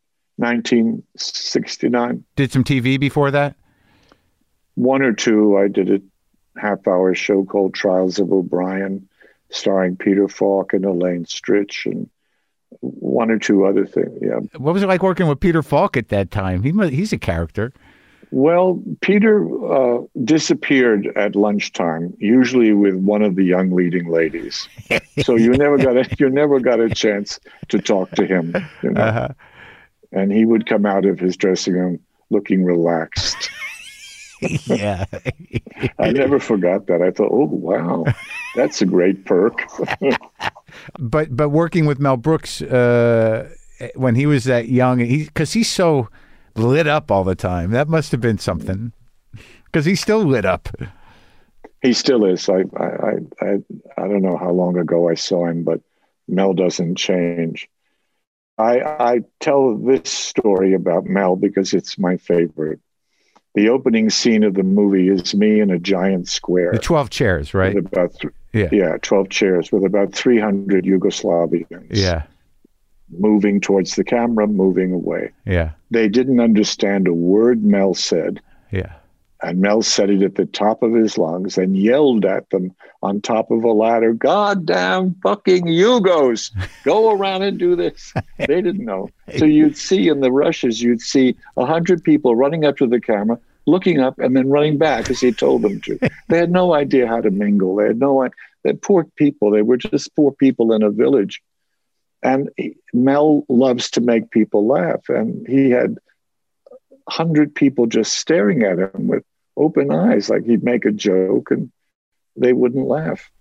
1969. Did some TV before that? One or two. I did a half-hour show called Trials of O'Brien, starring Peter Falk and Elaine Stritch, and one or two other things. Yeah. What was it like working with Peter Falk at that time? He's a character. Well, Peter disappeared at lunchtime, usually with one of the young leading ladies. So you never got a chance to talk to him. And he would come out of his dressing room looking relaxed. Yeah. I never forgot that. I thought, oh wow, that's a great perk. But working with Mel Brooks when he was that young, because he's so lit up all the time. That must have been something, because he's still lit up. He still is. I don't know how long ago I saw him, but Mel doesn't change. I tell this story about Mel because it's my favorite. The opening scene of the movie is me in a giant square. The 12 chairs, right? With about 12 chairs with about 300 Yugoslavians. Yeah. Moving towards the camera, moving away. Yeah. They didn't understand a word Mel said. Yeah. And Mel said it at the top of his lungs and yelled at them on top of a ladder, "Goddamn fucking Yugos, go around and do this." They didn't know. So you'd see in the rushes, you'd see 100 people running up to the camera, looking up and then running back as he told them to. They had no idea how to mingle. They had no idea. They're poor people. They were just poor people in a village. And Mel loves to make people laugh. And he had 100 people just staring at him with open eyes, like he'd make a joke and they wouldn't laugh.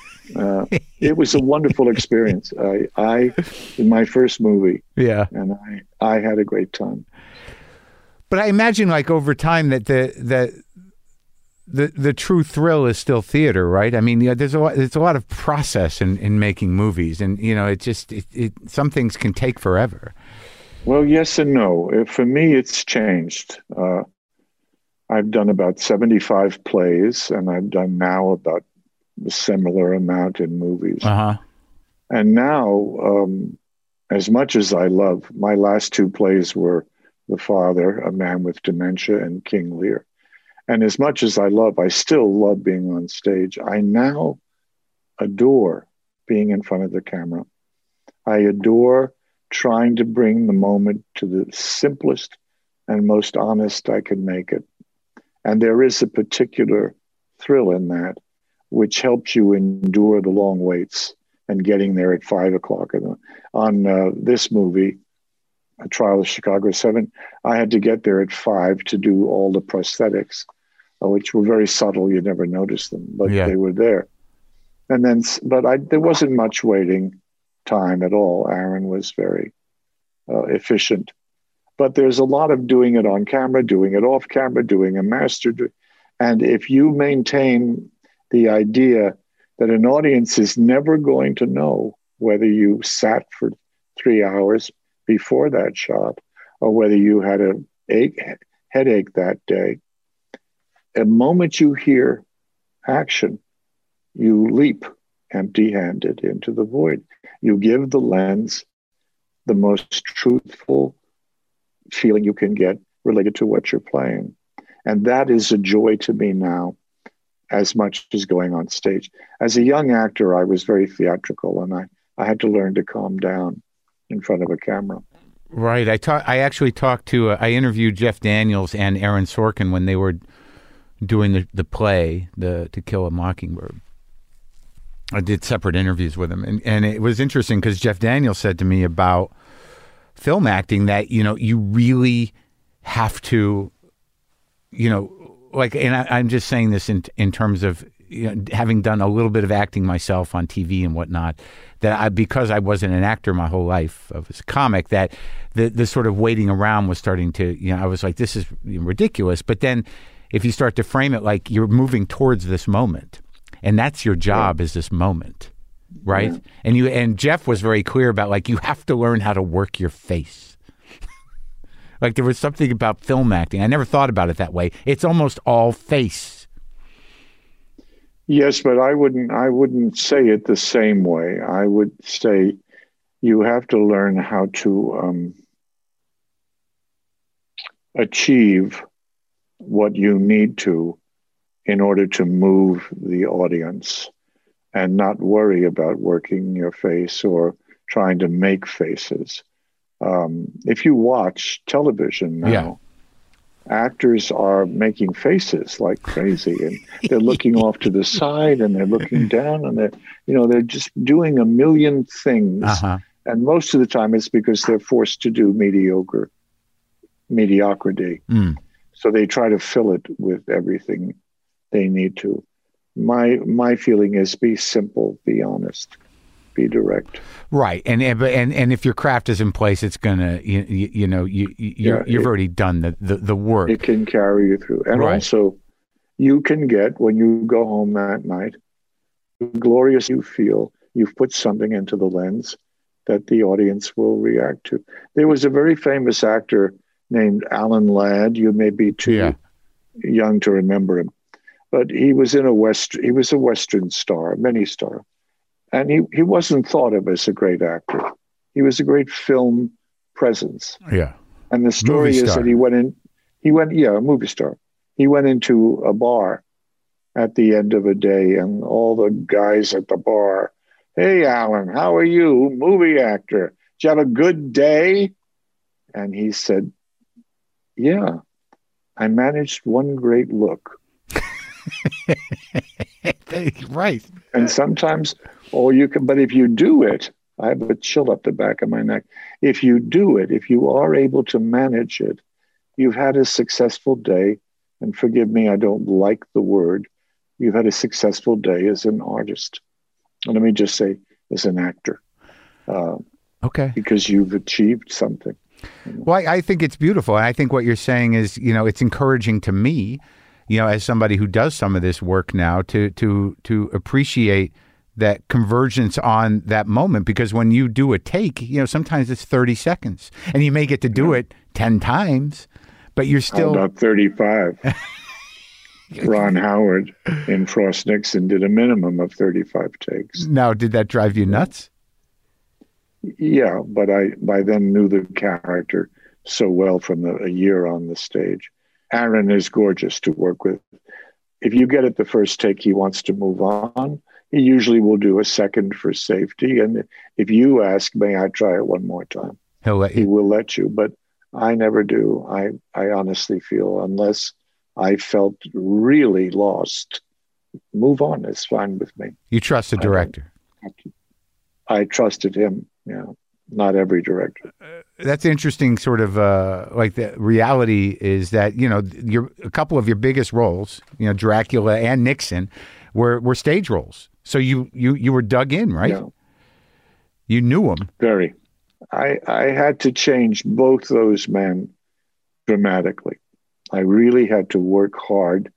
It was a wonderful experience. I in my first movie. Yeah. And I had a great time. But I imagine, like, over time that the true thrill is still theater, right? I mean, there's a lot of process in making movies, and some things can take forever. Well, yes and no. For me, it's changed. I've done about 75 plays, and I've done now about a similar amount in movies. And now, as much as I love, my last two plays were The Father, A Man with Dementia, and King Lear. And as much as I still love being on stage. I now adore being in front of the camera. I adore trying to bring the moment to the simplest and most honest I can make it. And there is a particular thrill in that, which helps you endure the long waits and getting there at 5 o'clock. On this movie, A Trial of Chicago 7, I had to get there at 5 to do all the prosthetics, which were very subtle. You never noticed them, but they were there. And then, there wasn't much waiting time at all. Aaron was very efficient. But there's a lot of doing it on camera, doing it off camera, doing a master. And if you maintain the idea that an audience is never going to know whether you sat for 3 hours before that shot or whether you had a headache that day, the moment you hear action, you leap empty-handed into the void. You give the lens the most truthful feeling you can get related to what you're playing. And that is a joy to me now, as much as going on stage. As a young actor, I was very theatrical, and I had to learn to calm down in front of a camera. Right. I interviewed Jeff Daniels and Aaron Sorkin when they were doing the play, To Kill a Mockingbird. I did separate interviews with him. And it was interesting because Jeff Daniels said to me about film acting that, you really have to, and I'm just saying this in terms of having done a little bit of acting myself on TV and whatnot, that because I wasn't an actor my whole life, I was a comic, that the sort of waiting around was starting to, I was like, this is ridiculous. But then if you start to frame it like you're moving towards this moment, and that's your job, is this moment, right? Yeah. And Jeff was very clear about, like, you have to learn how to work your face. Like, there was something about film acting. I never thought about it that way. It's almost all face. Yes, but I wouldn't say it the same way. I would say you have to learn how to achieve what you need to in order to move the audience and not worry about working your face or trying to make faces. If you watch television now, actors are making faces like crazy, and they're looking off to the side, and they're looking down, and they're just doing a million things. And most of the time it's because they're forced to do mediocrity. So they try to fill it with everything they need to. My feeling is be simple, be honest, be direct. Right, and if your craft is in place, it's gonna you've already done the work. It can carry you through, and also you can get, when you go home that night, glorious you feel you've put something into the lens that the audience will react to. There was a very famous actor named Alan Ladd. You may be too young to remember him, but he was a Western star, many star. And he wasn't thought of as a great actor. He was a great film presence. Yeah. And the story is that a movie star. He went into a bar at the end of a day, and all the guys at the bar, "Hey, Alan, how are you? Movie actor. Did you have a good day?" And he said, "Yeah, I managed one great look." Right. And sometimes but if you do it, I have a chill up the back of my neck. If you do it, if you are able to manage it, you've had a successful day. And forgive me, I don't like the word. You've had a successful day as an artist. And let me just say, as an actor. Okay. Because you've achieved something. Well, I think it's beautiful. And I think what you're saying is, it's encouraging to me, as somebody who does some of this work now, to appreciate that convergence on that moment, because when you do a take, sometimes it's 30 seconds and you may get to do it 10 times, but you're still about 35. Ron Howard in Frost Nixon did a minimum of 35 takes. Now, did that drive you nuts? Yeah, but I by then knew the character so well from a year on the stage. Aaron is gorgeous to work with. If you get it the first take, he wants to move on. He usually will do a second for safety. And if you ask, "May I try it one more time?" He will let you. But I never do. I honestly feel unless I felt really lost, move on. It's fine with me. You trust the I don't director. have to. I trusted him. Not every director. That's interesting. Sort of like the reality is that a couple of your biggest roles, Dracula and Nixon, were stage roles. So you were dug in, right? Yeah, You knew them. very. I had to change both those men dramatically. I really had to work hard.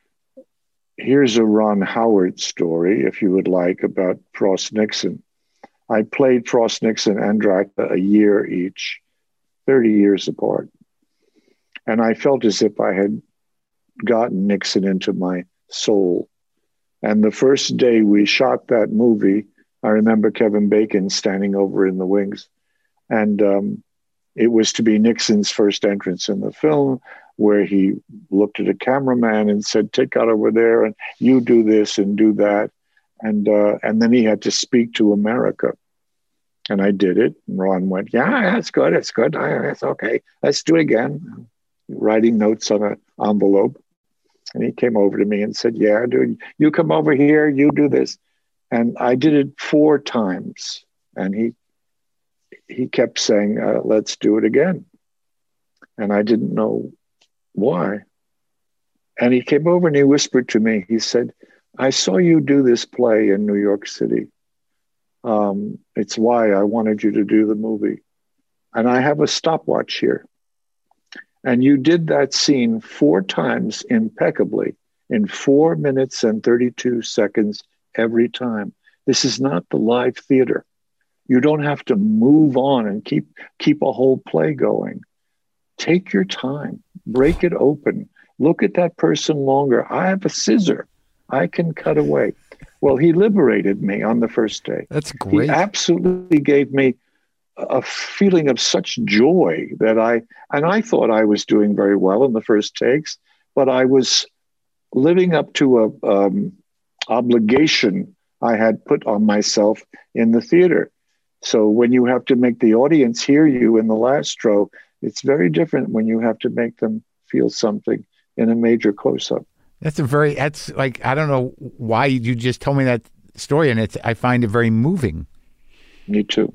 Here's a Ron Howard story, if you would like, about Frost Nixon. I played Frost Nixon and Dracula a year each, 30 years apart. And I felt as if I had gotten Nixon into my soul. And the first day we shot that movie, I remember Kevin Bacon standing over in the wings. And it was to be Nixon's first entrance in the film, where he looked at a cameraman and said, "Take out over there, and you do this and do that." And then he had to speak to America. And I did it. And Ron went, "Yeah, that's good. It's good. That's okay. Let's do it again." Writing notes on an envelope. And he came over to me and said, "Yeah, dude, you come over here, you do this." And I did it 4 times. And he kept saying, "Let's do it again." And I didn't know why. And he came over and he whispered to me, he said, "I saw you do this play in New York City. It's why I wanted you to do the movie. And I have a stopwatch here. And you did that scene 4 times impeccably in 4 minutes and 32 seconds every time. This is not the live theater. You don't have to move on and keep a whole play going. Take your time, break it open, look at that person longer. I have a scissor. I can cut away." Well, he liberated me on the first day. That's great. He absolutely gave me a feeling of such joy that I thought I was doing very well in the first takes, but I was living up to a obligation I had put on myself in the theater. So when you have to make the audience hear you in the last row, it's very different when you have to make them feel something in a major close-up. That's like, I don't know why you just told me that story, and I find it very moving. Me too.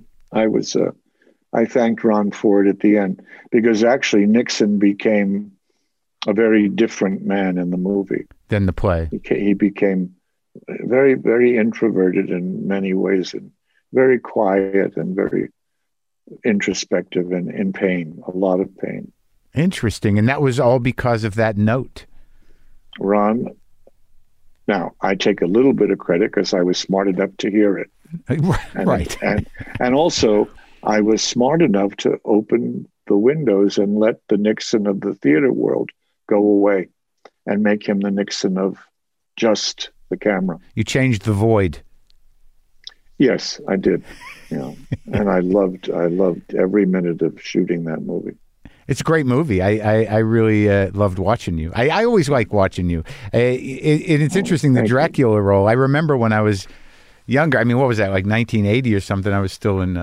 I thanked Ron for it at the end, because actually Nixon became a very different man in the movie Than the play. He became very, very introverted in many ways, and very quiet and very introspective and in pain, a lot of pain. Interesting. And that was all because of that note. Ron, now I take a little bit of credit because I was smart enough to hear it. Right. And also I was smart enough to open the windows and let the Nixon of the theater world go away and make him the Nixon of just the camera. You changed the void. Yes, I did. And I loved every minute of shooting that movie. It's a great movie. I really loved watching you. I always like watching you. It's interesting, the Dracula role. I remember when I was younger. I mean, what was that, like 1980 or something? I was still in...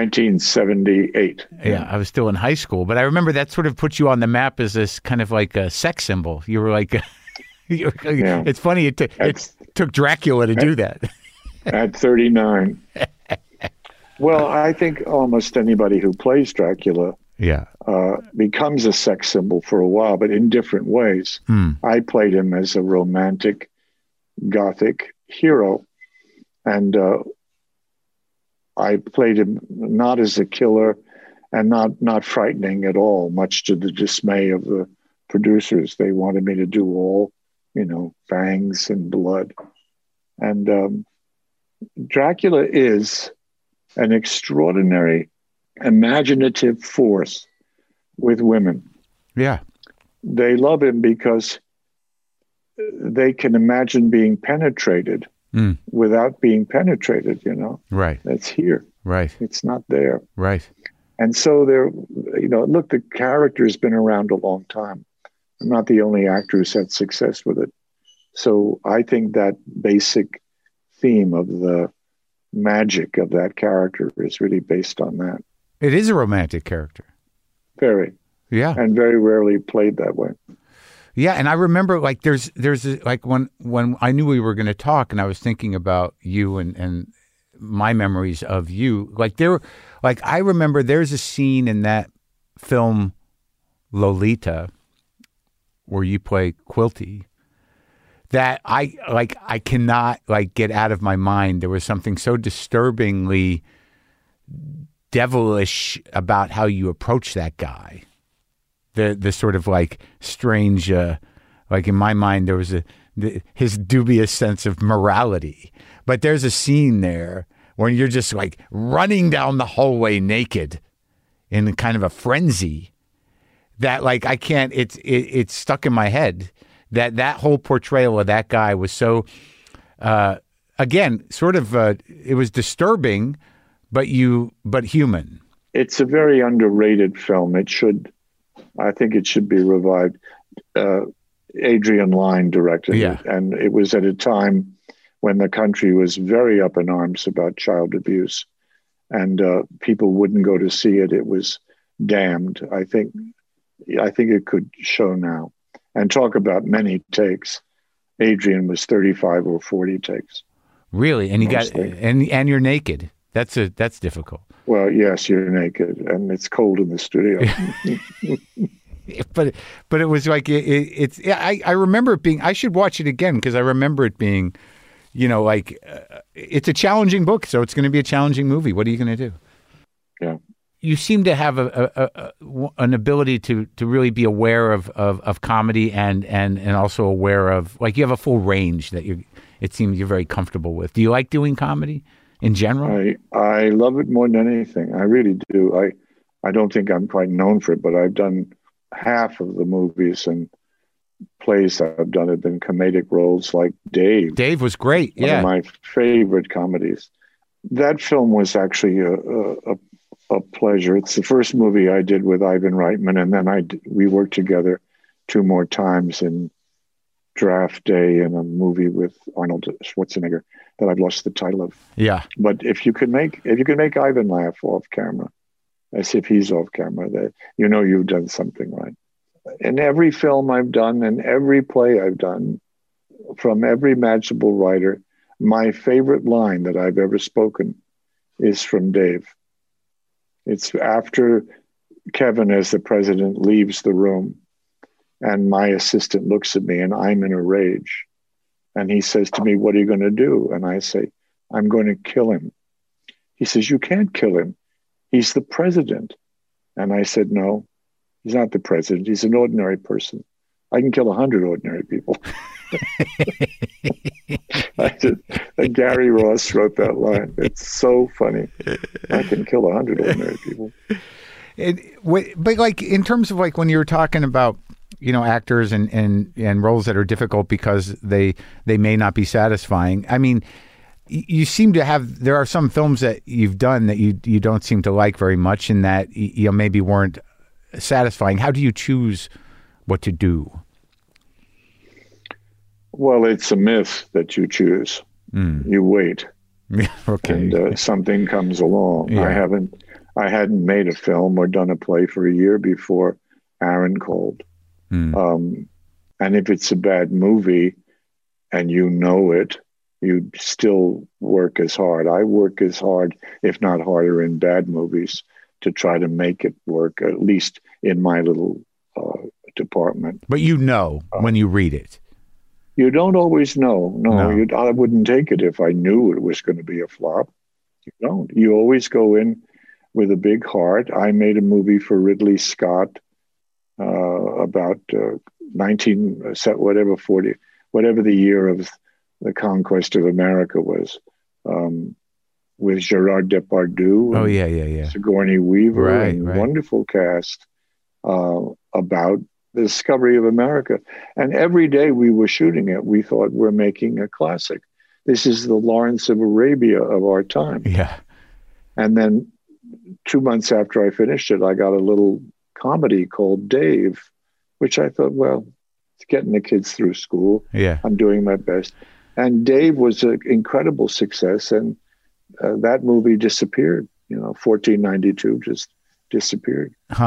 1978. Yeah, I was still in high school. But I remember that sort of put you on the map as this kind of like a sex symbol. You were like... It's funny, it took Dracula to do that. At 39. Well, I think almost anybody who plays Dracula becomes a sex symbol for a while, but in different ways. I played him as a romantic, gothic hero, and I played him not as a killer and not frightening at all, much to the dismay of the producers. They wanted me to do all, fangs and blood. And Dracula is an extraordinary imaginative force with women. Yeah. They love him because they can imagine being penetrated without being penetrated, Right. That's here. Right. It's not there. Right. And so look, the character has been around a long time. I'm not the only actor who's had success with it. So I think that basic theme of the magic of that character is really based on that. It is a romantic character. Very. Yeah. and very rarely played that way. Yeah, and I remember like like when I knew we were going to talk, and I was thinking about you and my memories of you. Like I remember there's a scene in that film Lolita where you play Quilty that I cannot like get out of my mind. There was something so disturbingly devilish about how you approach that guy. The sort of like strange, like in my mind, there was his dubious sense of morality. But there's a scene there when you're just like running down the hallway naked in kind of a frenzy that like I can't. It's stuck in my head that whole portrayal of that guy was so again sort of it was disturbing, but human. It's a very underrated film. I think it should be revived. Adrian Lyne directed it, and it was at a time when the country was very up in arms about child abuse, and people wouldn't go to see it. It was damned. I think it could show now. And talk about many takes. Adrian was 35 or 40 takes. Really, and and you're naked. That's difficult. Well, yes, you're naked, and it's cold in the studio. but it was like it's. I remember it being. I should watch it again because I remember it being, like it's a challenging book, so it's going to be a challenging movie. What are you going to do? Yeah, you seem to have an ability to really be aware of comedy and also aware of like you have a full range that it seems you're very comfortable with. Do you like doing comedy in general? I love it more than anything. I really do. I don't think I'm quite known for it, but I've done half of the movies and plays I've done have been comedic roles like Dave. Dave was great. One of my favorite comedies. That film was actually a pleasure. It's the first movie I did with Ivan Reitman, and then we worked together 2 more times in Draft Day and a movie with Arnold Schwarzenegger that I've lost the title of. Yeah. But if you could make Ivan laugh off camera, as if he's off camera, that you've done something right. In every film I've done and every play I've done, from every imaginable writer, my favorite line that I've ever spoken is from Dave. It's after Kevin, as the president, leaves the room, and my assistant looks at me, and I'm in a rage. And he says to me, "What are you going to do?" And I say, "I'm going to kill him." He says, "You can't kill him. He's the president." And I said, "No, he's not the president. He's an ordinary person. I can kill 100 ordinary people." Gary Ross wrote that line. It's so funny. I can kill 100 ordinary people. But like in terms of like when you were talking about actors and roles that are difficult because they may not be satisfying. I mean, you seem to have. There are some films that you've done that you don't seem to like very much, and that maybe weren't satisfying. How do you choose what to do? Well, it's a myth that you choose. You wait. Okay. And something comes along. Yeah. I hadn't made a film or done a play for a year before Aaron called. And if it's a bad movie and it, you still work as hard. I work as hard, if not harder, in bad movies to try to make it work, at least in my little department. But when you read it. You don't always know. No. I wouldn't take it if I knew it was going to be a flop. You don't. You always go in with a big heart. I made a movie for Ridley Scott about 40, whatever the year of the conquest of America was, with Gerard Depardieu. Sigourney Weaver, wonderful cast about the discovery of America. And every day we were shooting it, we thought we're making a classic. This is the Lawrence of Arabia of our time. Yeah. And then 2 months after I finished it, I got a little comedy called Dave, which I thought, well, it's getting the kids through school. Yeah. I'm doing my best. And Dave was an incredible success. And that movie disappeared. 1492 just disappeared. Huh.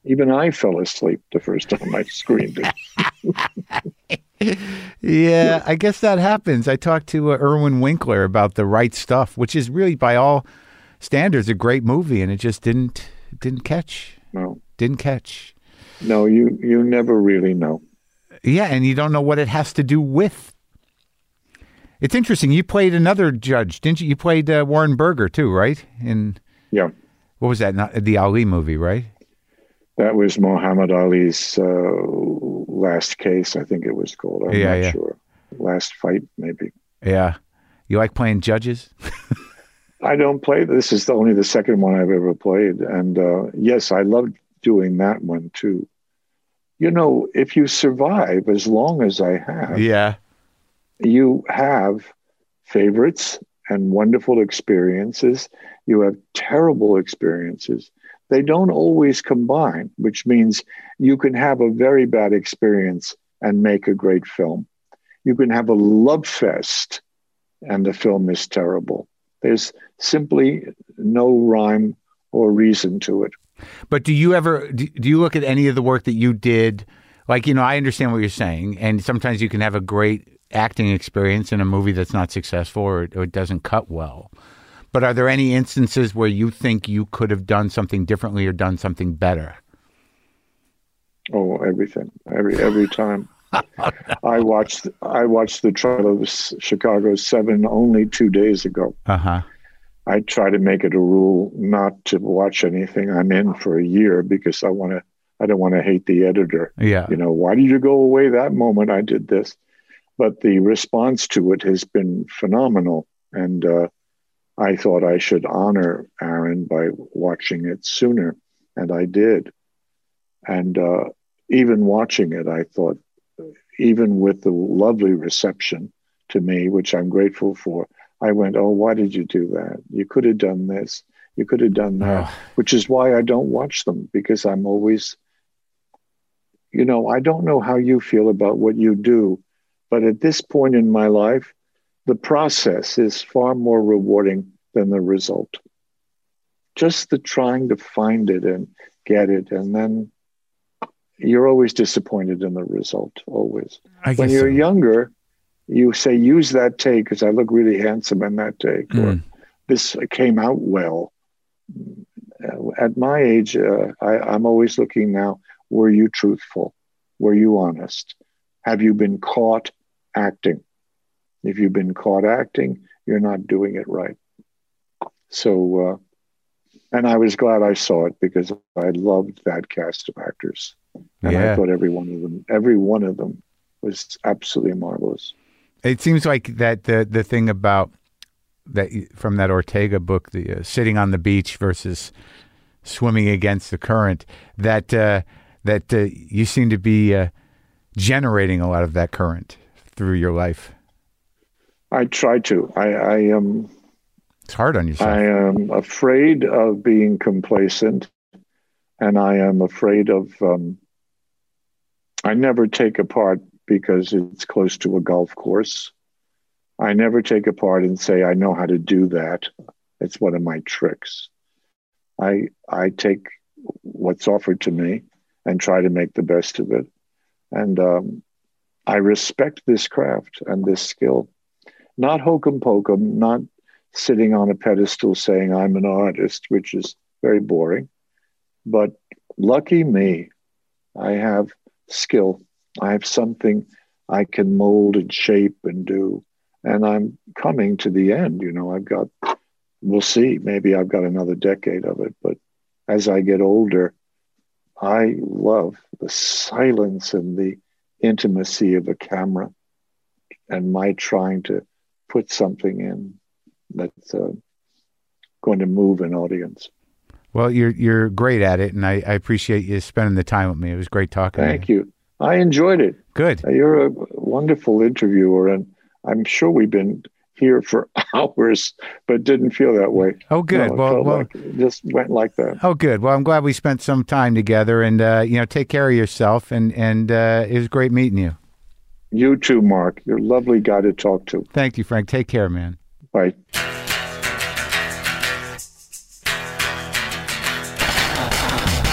Even I fell asleep the first time I screened it. Yeah, I guess that happens. I talked to Irwin Winkler about The Right Stuff, which is really, by all standards, a great movie, and it just didn't catch. No. Didn't catch. No, you never really know. Yeah, and you don't know what it has to do with. It's interesting. You played another judge, didn't you? You played Warren Berger too, right? Yeah. What was that? Not the Ali movie, right? That was Muhammad Ali's last case, I think it was called. I'm not sure. Last fight, maybe. Yeah. You like playing judges? I don't play. This is only the second one I've ever played. And yes, I loved doing that one too. You know, if you survive as long as I have, you have favorites and wonderful experiences. You have terrible experiences. They don't always combine, which means you can have a very bad experience and make a great film. You can have a love fest and the film is terrible. There's simply no rhyme or reason to it. But do you look at any of the work that you did? Like, you know, I understand what you're saying. And sometimes you can have a great acting experience in a movie that's not successful or it doesn't cut well. But are there any instances where you think you could have done something differently or done something better? Oh, everything. Every time. I watched the trial of Chicago 7 only 2 days ago. Uh-huh. I try to make it a rule not to watch anything I'm in for a year because I don't want to hate the editor. Yeah. You know, why did you go away that moment I did this? But the response to it has been phenomenal. And I thought I should honor Aaron by watching it sooner. And I did. And even watching it, I thought, even with the lovely reception to me, which I'm grateful for, I went, oh, why did you do that? You could have done this. You could have done that, which is why I don't watch them, because I'm always, you know, I don't know how you feel about what you do, but at this point in my life, the process is far more rewarding than the result. Just the trying to find it and get it, and then you're always disappointed in the result, always. When you're younger, you say, use that take because I look really handsome in that take, or this came out well. At my age, I'm always looking now, were you truthful? Were you honest? Have you been caught acting? If you've been caught acting, you're not doing it right. So, and I was glad I saw it because I loved that cast of actors. And I thought every one of them was absolutely marvelous. It seems like that the thing about that from that Ortega book, the sitting on the beach versus swimming against the current, that you seem to be generating a lot of that current through your life. I try to. I am. It's hard on yourself. I am afraid of being complacent, and I am afraid of. I never take a part because it's close to a golf course. I never take a part and say, I know how to do that. It's one of my tricks. I take what's offered to me and try to make the best of it. And I respect this craft and this skill. Not hokum pokum, not sitting on a pedestal saying I'm an artist, which is very boring. But lucky me, I have skill. I have something I can mold and shape and do. And I'm coming to the end. You know, we'll see, maybe I've got another decade of it. But as I get older, I love the silence and the intimacy of a camera and my trying to put something in that's going to move an audience. Well, you're great at it, and I appreciate you spending the time with me. It was great talking to you. Thank you. I enjoyed it. Good. You're a wonderful interviewer, and I'm sure we've been here for hours, but didn't feel that way. Oh, good. No, well, it just went like that. Oh, good. Well, I'm glad we spent some time together, and take care of yourself. And it was great meeting you. You too, Mark. You're a lovely guy to talk to. Thank you, Frank. Take care, man. Bye.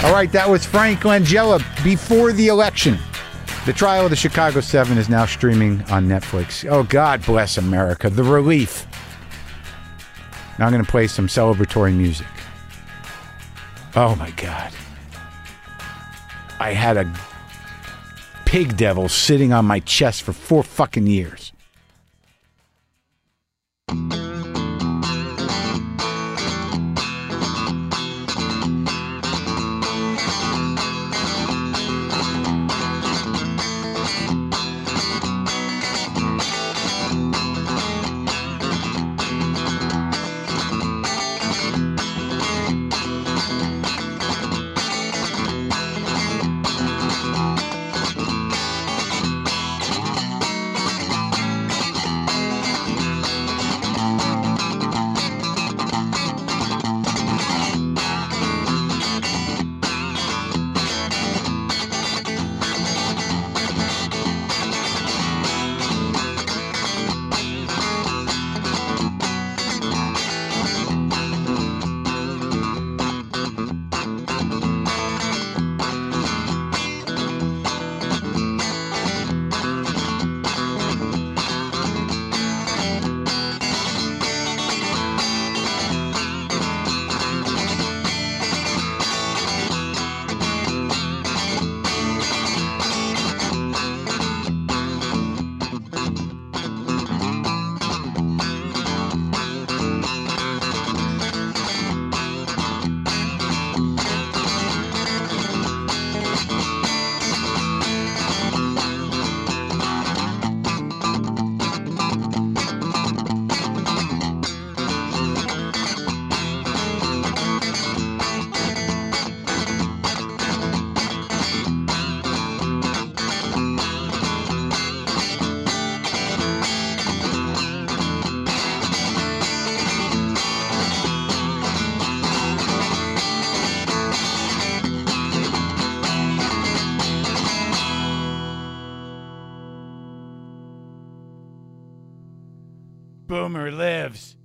All right, that was Frank Langella before the election. The Trial of the Chicago 7 is now streaming on Netflix. Oh, God bless America. The relief. Now I'm going to play some celebratory music. Oh, my God. I had a pig devil sitting on my chest for 4 fucking years. Boomer lives.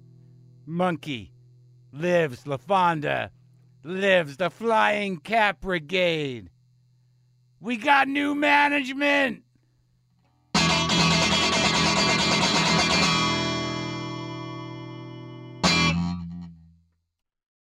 Monkey lives. LaFonda lives. The Flying Cat Brigade. We got new management.